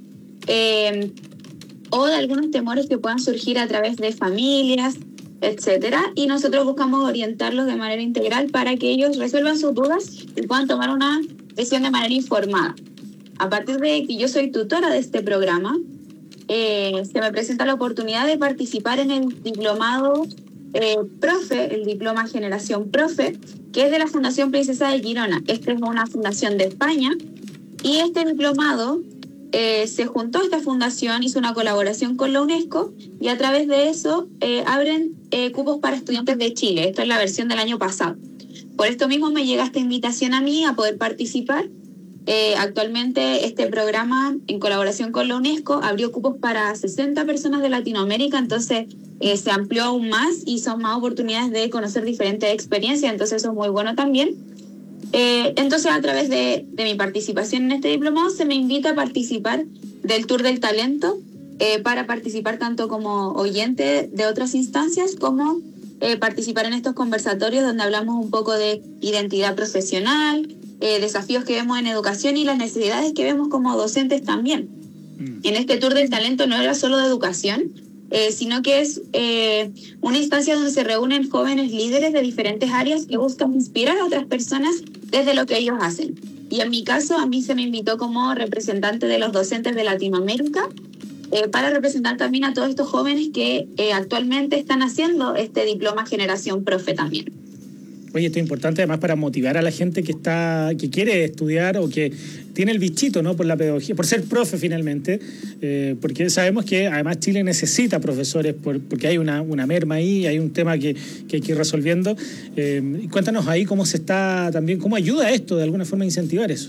o de algunos temores que puedan surgir a través de familias, etcétera. Y nosotros buscamos orientarlos de manera integral para que ellos resuelvan sus dudas y puedan tomar una decisión de manera informada. A partir de que yo soy tutora de este programa, se me presenta la oportunidad de participar en el diplomado Profe, el diploma Generación Profe, que es de la Fundación Princesa de Girona. Esta es una fundación de España y este diplomado se juntó a esta fundación, hizo una colaboración con la UNESCO y a través de eso abren cupos para estudiantes de Chile. Esto es la versión del año pasado. Por esto mismo me llega esta invitación a mí a poder participar. Actualmente este programa, en colaboración con la UNESCO, abrió cupos para 60 personas de Latinoamérica, entonces se amplió aún más y son más oportunidades de conocer diferentes experiencias, entonces eso es muy bueno también. Entonces a través de mi participación en este diplomado se me invita a participar del Tour del Talento para participar tanto como oyente de otras instancias como participar en estos conversatorios donde hablamos un poco de identidad profesional, desafíos que vemos en educación y las necesidades que vemos como docentes también. En este Tour del Talento no era solo de educación, sino que es una instancia donde se reúnen jóvenes líderes de diferentes áreas que buscan inspirar a otras personas desde lo que ellos hacen. Y en mi caso, a mí se me invitó como representante de los docentes de Latinoamérica para representar también a todos estos jóvenes que actualmente están haciendo este diploma Generación Profe también. Oye, esto es importante además para motivar a la gente que quiere estudiar o que tiene el bichito, ¿no?, por la pedagogía, por ser profe finalmente, porque sabemos que además Chile necesita profesores porque hay una merma ahí, hay un tema que hay que ir resolviendo. Cuéntanos ahí cómo ayuda esto de alguna forma a incentivar eso.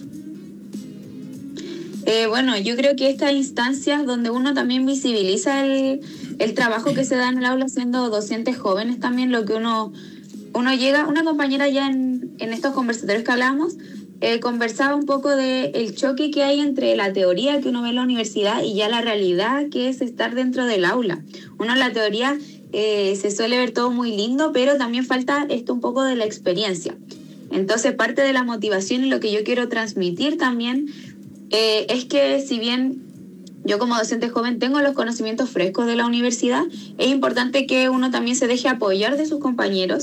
Bueno, yo creo que estas instancias donde uno también visibiliza el trabajo que se da en el aula siendo docentes jóvenes también, lo que uno llega, una compañera ya en estos conversatorios que hablábamos, conversaba un poco del choque que hay entre la teoría que uno ve en la universidad y ya la realidad que es estar dentro del aula. Uno en la teoría se suele ver todo muy lindo, pero también falta un poco de la experiencia. Entonces parte de la motivación y lo que yo quiero transmitir también es que si bien yo como docente joven tengo los conocimientos frescos de la universidad, es importante que uno también se deje apoyar de sus compañeros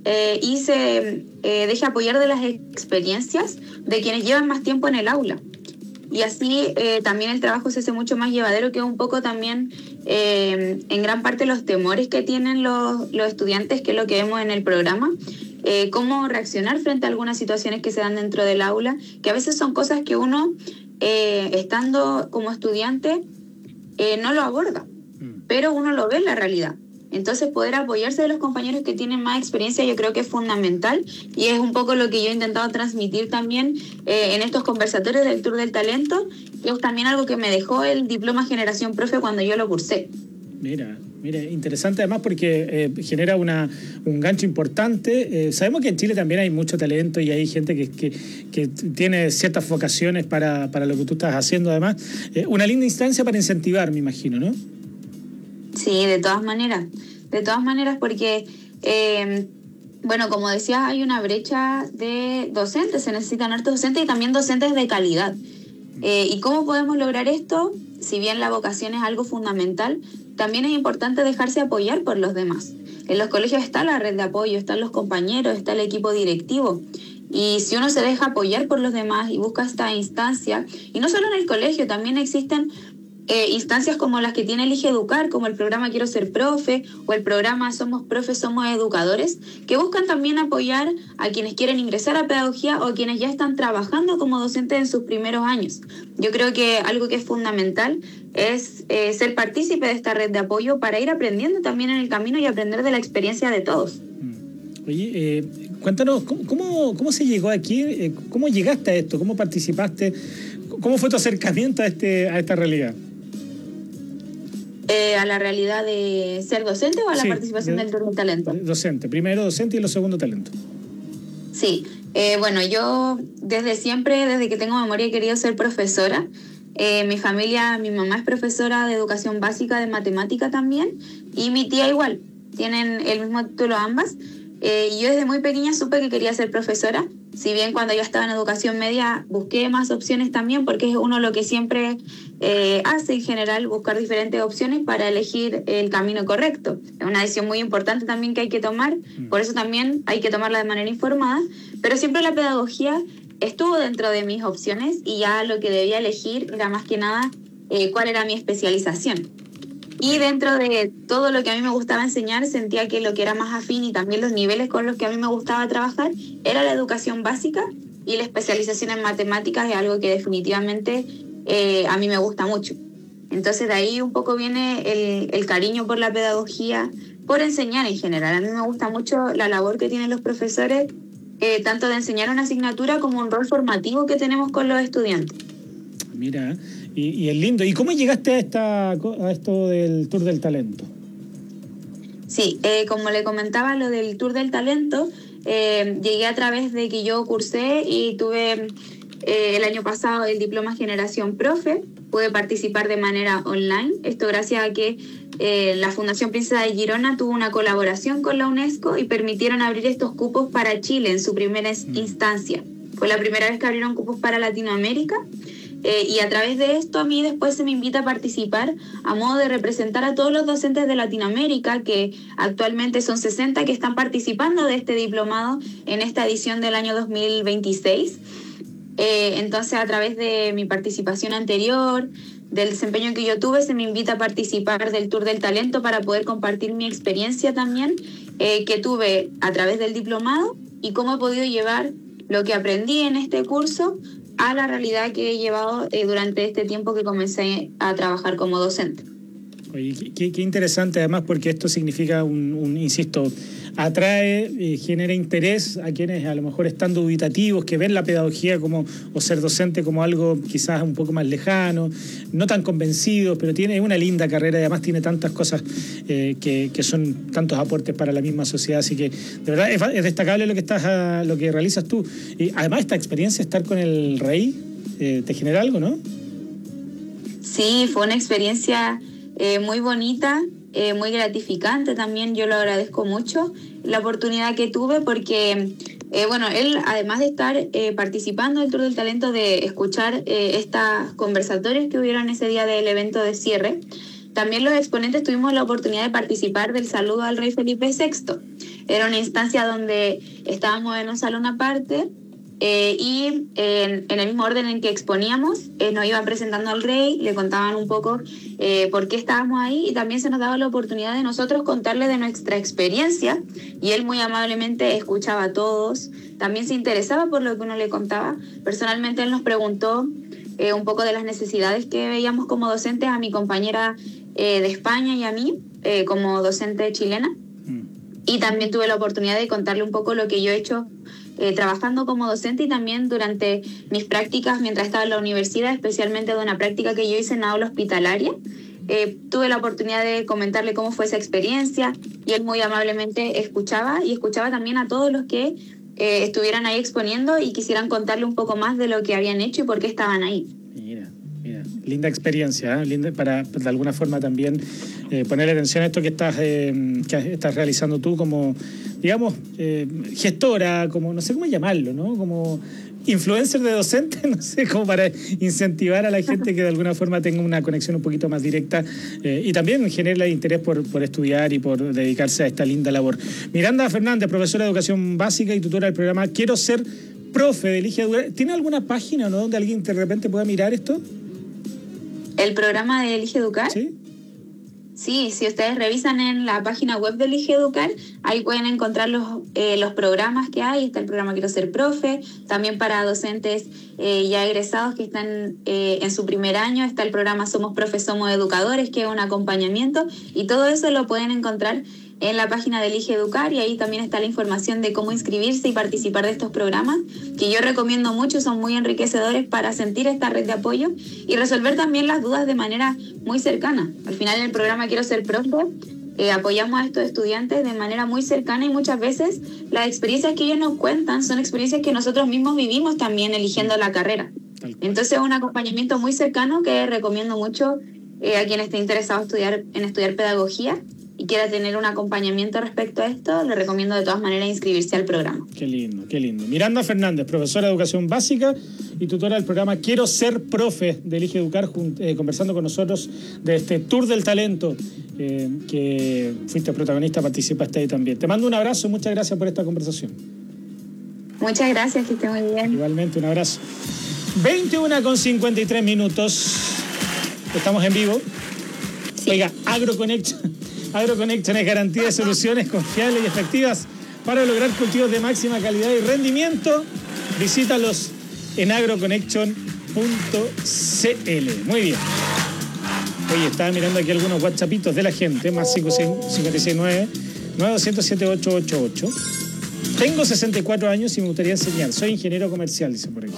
y se deje apoyar de las experiencias de quienes llevan más tiempo en el aula. Y así también el trabajo se hace mucho más llevadero, que es un poco también en gran parte los temores que tienen los estudiantes, que es lo que vemos en el programa, cómo reaccionar frente a algunas situaciones que se dan dentro del aula, que a veces son cosas que uno, estando como estudiante, no lo aborda, pero uno lo ve en la realidad. Entonces, poder apoyarse de los compañeros que tienen más experiencia yo creo que es fundamental, y es un poco lo que yo he intentado transmitir también en estos conversatorios del Tour del Talento, que es también algo que me dejó el diploma Generación Profe cuando yo lo cursé. Mira, interesante además porque genera un gancho importante. Sabemos que en Chile también hay mucho talento y hay gente que tiene ciertas vocaciones para lo que tú estás haciendo además. Una linda instancia para incentivar, me imagino, ¿no? Sí, de todas maneras, porque, bueno, como decías, hay una brecha de docentes, se necesitan hartos docentes y también docentes de calidad. ¿Y cómo podemos lograr esto? Si bien la vocación es algo fundamental, también es importante dejarse apoyar por los demás. En los colegios está la red de apoyo, están los compañeros, está el equipo directivo. Y si uno se deja apoyar por los demás y busca esta instancia, y no solo en el colegio, también existen instancias como las que tiene Elige Educar, como el programa Quiero Ser Profe o el programa Somos Profes, Somos Educadores, que buscan también apoyar a quienes quieren ingresar a pedagogía o a quienes ya están trabajando como docentes en sus primeros años. Yo creo que algo que es fundamental es ser partícipe de esta red de apoyo para ir aprendiendo también en el camino y aprender de la experiencia de todos. Oye, cuéntanos, ¿cómo se llegó aquí? ¿Cómo llegaste a esto? ¿Cómo participaste? ¿Cómo fue tu acercamiento a esta realidad? ¿A la realidad de ser docente o a la participación del Tour del Talento? Docente, primero docente y lo segundo talento. Sí, bueno, yo desde siempre, desde que tengo memoria, he querido ser profesora. Mi familia, mi mamá es profesora de educación básica, de matemática también, y mi tía igual, tienen el mismo título ambas. Y yo desde muy pequeña supe que quería ser profesora, si bien cuando ya estaba en educación media busqué más opciones también, porque es uno lo que siempre hace en general, buscar diferentes opciones para elegir el camino correcto. Es una decisión muy importante también que hay que tomar, por eso también hay que tomarla de manera informada, pero siempre la pedagogía estuvo dentro de mis opciones y ya lo que debía elegir era más que nada cuál era mi especialización. Y dentro de todo lo que a mí me gustaba enseñar, sentía que lo que era más afín y también los niveles con los que a mí me gustaba trabajar era la educación básica, y la especialización en matemáticas es algo que definitivamente a mí me gusta mucho. Entonces de ahí un poco viene el cariño por la pedagogía, por enseñar en general. A mí me gusta mucho la labor que tienen los profesores, tanto de enseñar una asignatura como un rol formativo que tenemos con los estudiantes. Mira, y es lindo. ¿Y cómo llegaste a esto del Tour del Talento? Sí, como le comentaba, lo del Tour del Talento, llegué a través de que yo cursé y tuve el año pasado el diploma Generación Profe. Pude participar de manera online. Esto gracias a que la Fundación Princesa de Girona tuvo una colaboración con la UNESCO y permitieron abrir estos cupos para Chile en su primera instancia. Fue la primera vez que abrieron cupos para Latinoamérica. Y a través de esto a mí después se me invita a participar a modo de representar a todos los docentes de Latinoamérica, que actualmente son 60 que están participando de este diplomado en esta edición del año 2026. Entonces, a través de mi participación anterior, del desempeño que yo tuve, se me invita a participar del Tour del Talento para poder compartir mi experiencia también que tuve a través del diplomado y cómo he podido llevar lo que aprendí en este curso a la realidad que he llevado durante este tiempo que comencé a trabajar como docente. Oye, qué interesante además, porque esto significa insisto, atrae, genera interés a quienes a lo mejor están dubitativos, que ven la pedagogía o ser docente como algo quizás un poco más lejano, no tan convencidos, pero tiene una linda carrera y además tiene tantas cosas que son tantos aportes para la misma sociedad, así que de verdad es destacable lo que realizas tú. Y además esta experiencia, estar con el rey, te genera algo, ¿no? Sí, fue una experiencia muy bonita, muy gratificante también. Yo lo agradezco mucho la oportunidad que tuve porque bueno, él además de estar participando del Tour del Talento, de escuchar estos conversatorios que hubieron ese día del evento de cierre, también los exponentes tuvimos la oportunidad de participar del saludo al rey Felipe VI. Era una instancia donde estábamos en un salón aparte y en el mismo orden en que exponíamos, nos iban presentando al rey, le contaban un poco por qué estábamos ahí y también se nos daba la oportunidad de nosotros contarle de nuestra experiencia y él muy amablemente escuchaba a todos, también se interesaba por lo que uno le contaba. Personalmente él nos preguntó un poco de las necesidades que veíamos como docentes a mi compañera de España y a mí como docente chilena. Y también tuve la oportunidad de contarle un poco lo que yo he hecho trabajando como docente y también durante mis prácticas mientras estaba en la universidad, especialmente de una práctica que yo hice en aula hospitalaria. Tuve la oportunidad de comentarle cómo fue esa experiencia y él muy amablemente escuchaba también a todos los que estuvieran ahí exponiendo y quisieran contarle un poco más de lo que habían hecho y por qué estaban ahí. Mira, linda experiencia, linda para de alguna forma también ponerle atención a esto que estás realizando tú como, digamos, gestora, como no sé cómo llamarlo, ¿no? Como influencer de docente, no sé, como para incentivar a la gente que de alguna forma tenga una conexión un poquito más directa y también genere interés por estudiar y por dedicarse a esta linda labor. Miranda Fernández, profesora de educación básica y tutora del programa Quiero Ser Profe de Elige Educar. ¿Tiene alguna página, ¿no?, donde alguien de repente pueda mirar esto? ¿El programa de Elige Educar? Sí, si ustedes revisan en la página web de Elige Educar, ahí pueden encontrar los programas que hay. Está el programa Quiero Ser Profe, también para docentes ya egresados que están en su primer año. Está el programa Somos Profes, Somos Educadores, que es un acompañamiento, y todo eso lo pueden encontrar en la página de Elige Educar, y ahí también está la información de cómo inscribirse y participar de estos programas, que yo recomiendo mucho, son muy enriquecedores para sentir esta red de apoyo y resolver también las dudas de manera muy cercana. Al final, en el programa Quiero Ser Profe, apoyamos a estos estudiantes de manera muy cercana y muchas veces las experiencias que ellos nos cuentan son experiencias que nosotros mismos vivimos también eligiendo la carrera. Entonces es un acompañamiento muy cercano que recomiendo mucho a quien esté interesado en estudiar pedagogía y quiera tener un acompañamiento respecto a esto. Le recomiendo de todas maneras inscribirse al programa. Qué lindo, qué lindo. Miranda Fernández, profesora de educación básica y tutora del programa Quiero Ser Profe de Elige Educar, conversando con nosotros de este Tour del Talento que fuiste protagonista, participaste ahí también. Te mando un abrazo, muchas gracias por esta conversación. Muchas gracias, que esté muy bien. Igualmente, un abrazo. 21:53 minutos. Estamos en vivo. Sí. Oiga, AgroConnection es garantía de soluciones confiables y efectivas para lograr cultivos de máxima calidad y rendimiento. Visítalos en agroconnection.cl. Muy bien. Oye, estaba mirando aquí algunos WhatsAppitos de la gente, más 569 9207 888. Tengo 64 años y me gustaría enseñar. Soy ingeniero comercial, dice por aquí.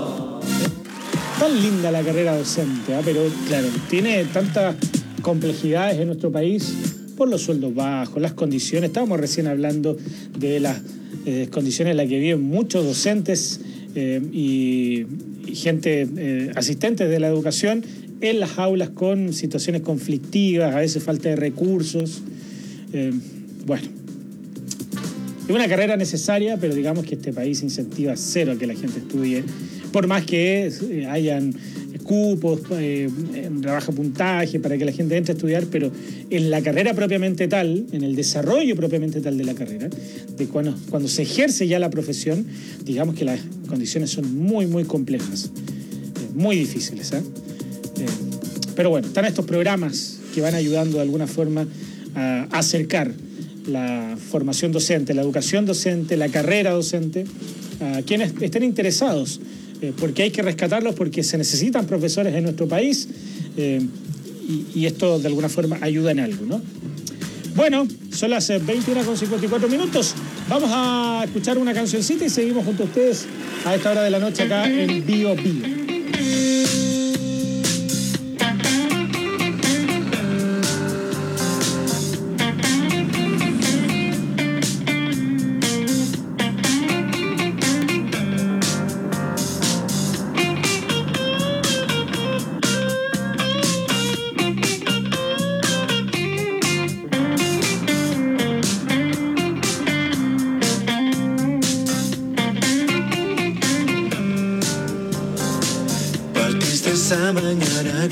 Tan linda la carrera docente, pero claro, tiene tantas complejidades en nuestro país por los sueldos bajos, las condiciones. Estábamos recién hablando de las condiciones en las que viven muchos docentes y gente, asistentes de la educación en las aulas con situaciones conflictivas, a veces falta de recursos. Bueno, es una carrera necesaria, pero digamos que este país incentiva cero a que la gente estudie, por más que hayan cupos, baja puntaje para que la gente entre a estudiar, pero en la carrera propiamente tal, en el desarrollo propiamente tal de la carrera, de cuando se ejerce ya la profesión, digamos que las condiciones son muy, muy complejas, muy difíciles. Pero bueno, están estos programas que van ayudando de alguna forma a acercar la formación docente, la educación docente, la carrera docente, a quienes estén interesados, porque hay que rescatarlos, porque se necesitan profesores en nuestro país y esto de alguna forma ayuda en algo, ¿no? Bueno, son las 21:54 minutos. Vamos a escuchar una cancioncita y seguimos junto a ustedes a esta hora de la noche acá en Bio Bio. Esa mañana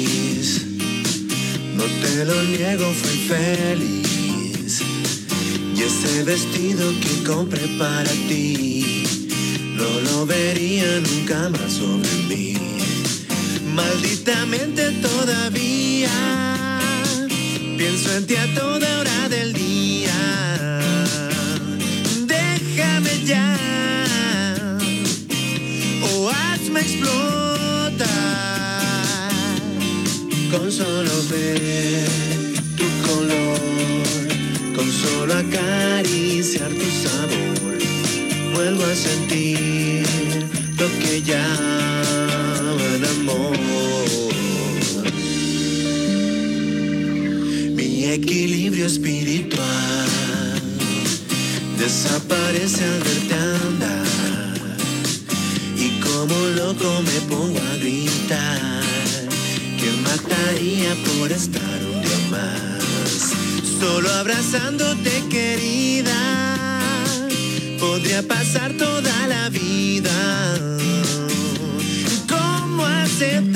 gris, no te lo niego, fui feliz. Y ese vestido que compré para ti, no lo vería nunca más sobre mí. Malditamente todavía pienso en ti a toda hora del día. Déjame ya o hazme explotar con solo ver tu color, con solo acariciar tu sabor. Vuelvo a sentir lo que llaman amor. Mi equilibrio espiritual desaparece al verte andar, y como loco me pongo a gritar que mataría por estar un día más solo abrazándote, querida. Podría pasar toda la vida. ¿Cómo aceptar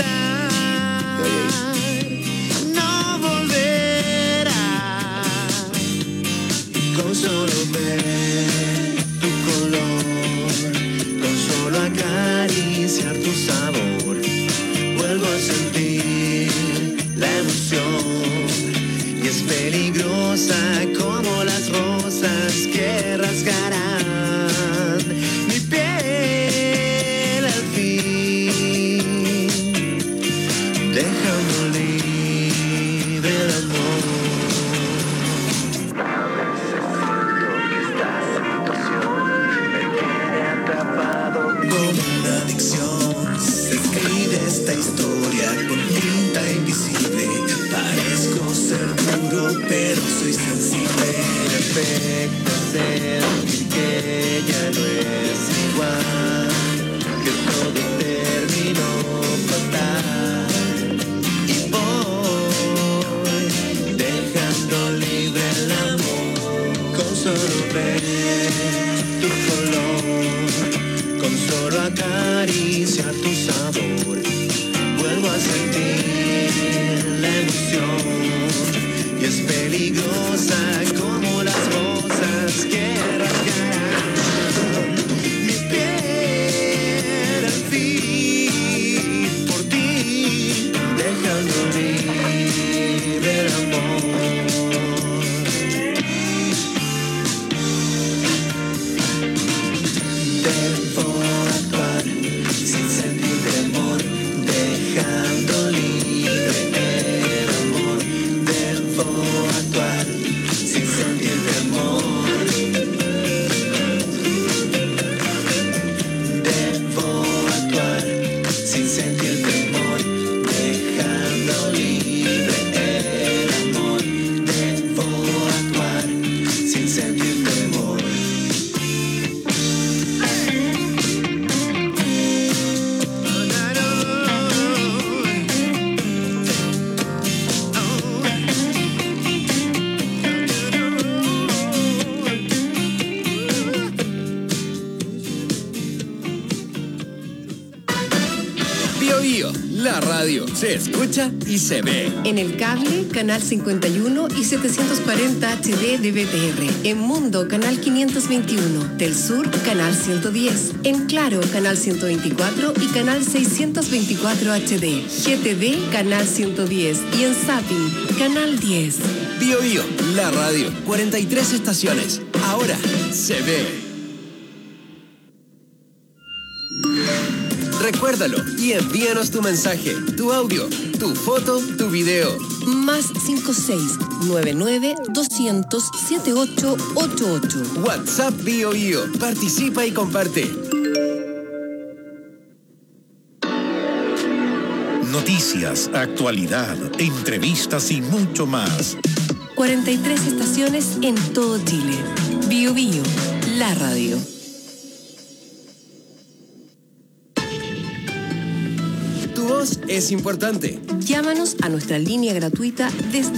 no volver a, con solo ver tu color, con solo acariciar tu sabor? Vuelvo a sentir la emoción, y es peligrosa como las rosas que rasgarán mi piel al fin, dejando libre el amor. A veces siento que esta situación me tiene atrapado como una adicción. Se escribe esta historia con tinta invisible. Parezco ser duro, pero soy sensible. El efecto es sentir que ya no es igual, que todo terminó fatal, y voy dejando libre el amor. Con solo ver tu color, con solo acariciar tu sabor, vuelvo a sentir la emoción, y es peligrosa como las rosas que rasgarán mi piel al fin, por ti, dejando libre el amor. Debo actuar sin sentir temor, dejando libre el amor. Debo actuar sin sentir temor. Debo actuar sin sentir temor, dejando libre el amor. Debo actuar sin sentir temor. Bio Bio, la radio se escucha y se ve. En el cable, canal 51 y 740 HD de BTR. En Mundo, canal 521. Del Sur, canal 110. En Claro, canal 124 y canal 624 HD. GTV, canal 110. Y en Zapping, canal 10. Bio Bio, la radio, 43 estaciones. Ahora se ve. Recuérdalo y envíanos tu mensaje, tu audio, tu foto, tu video. Más 56-99-200-7888. WhatsApp Bio Bio. Participa y comparte. Noticias, actualidad, entrevistas y mucho más. 43 estaciones en todo Chile. Bio Bio, la radio. Tu voz es importante. Llámanos a nuestra línea gratuita desde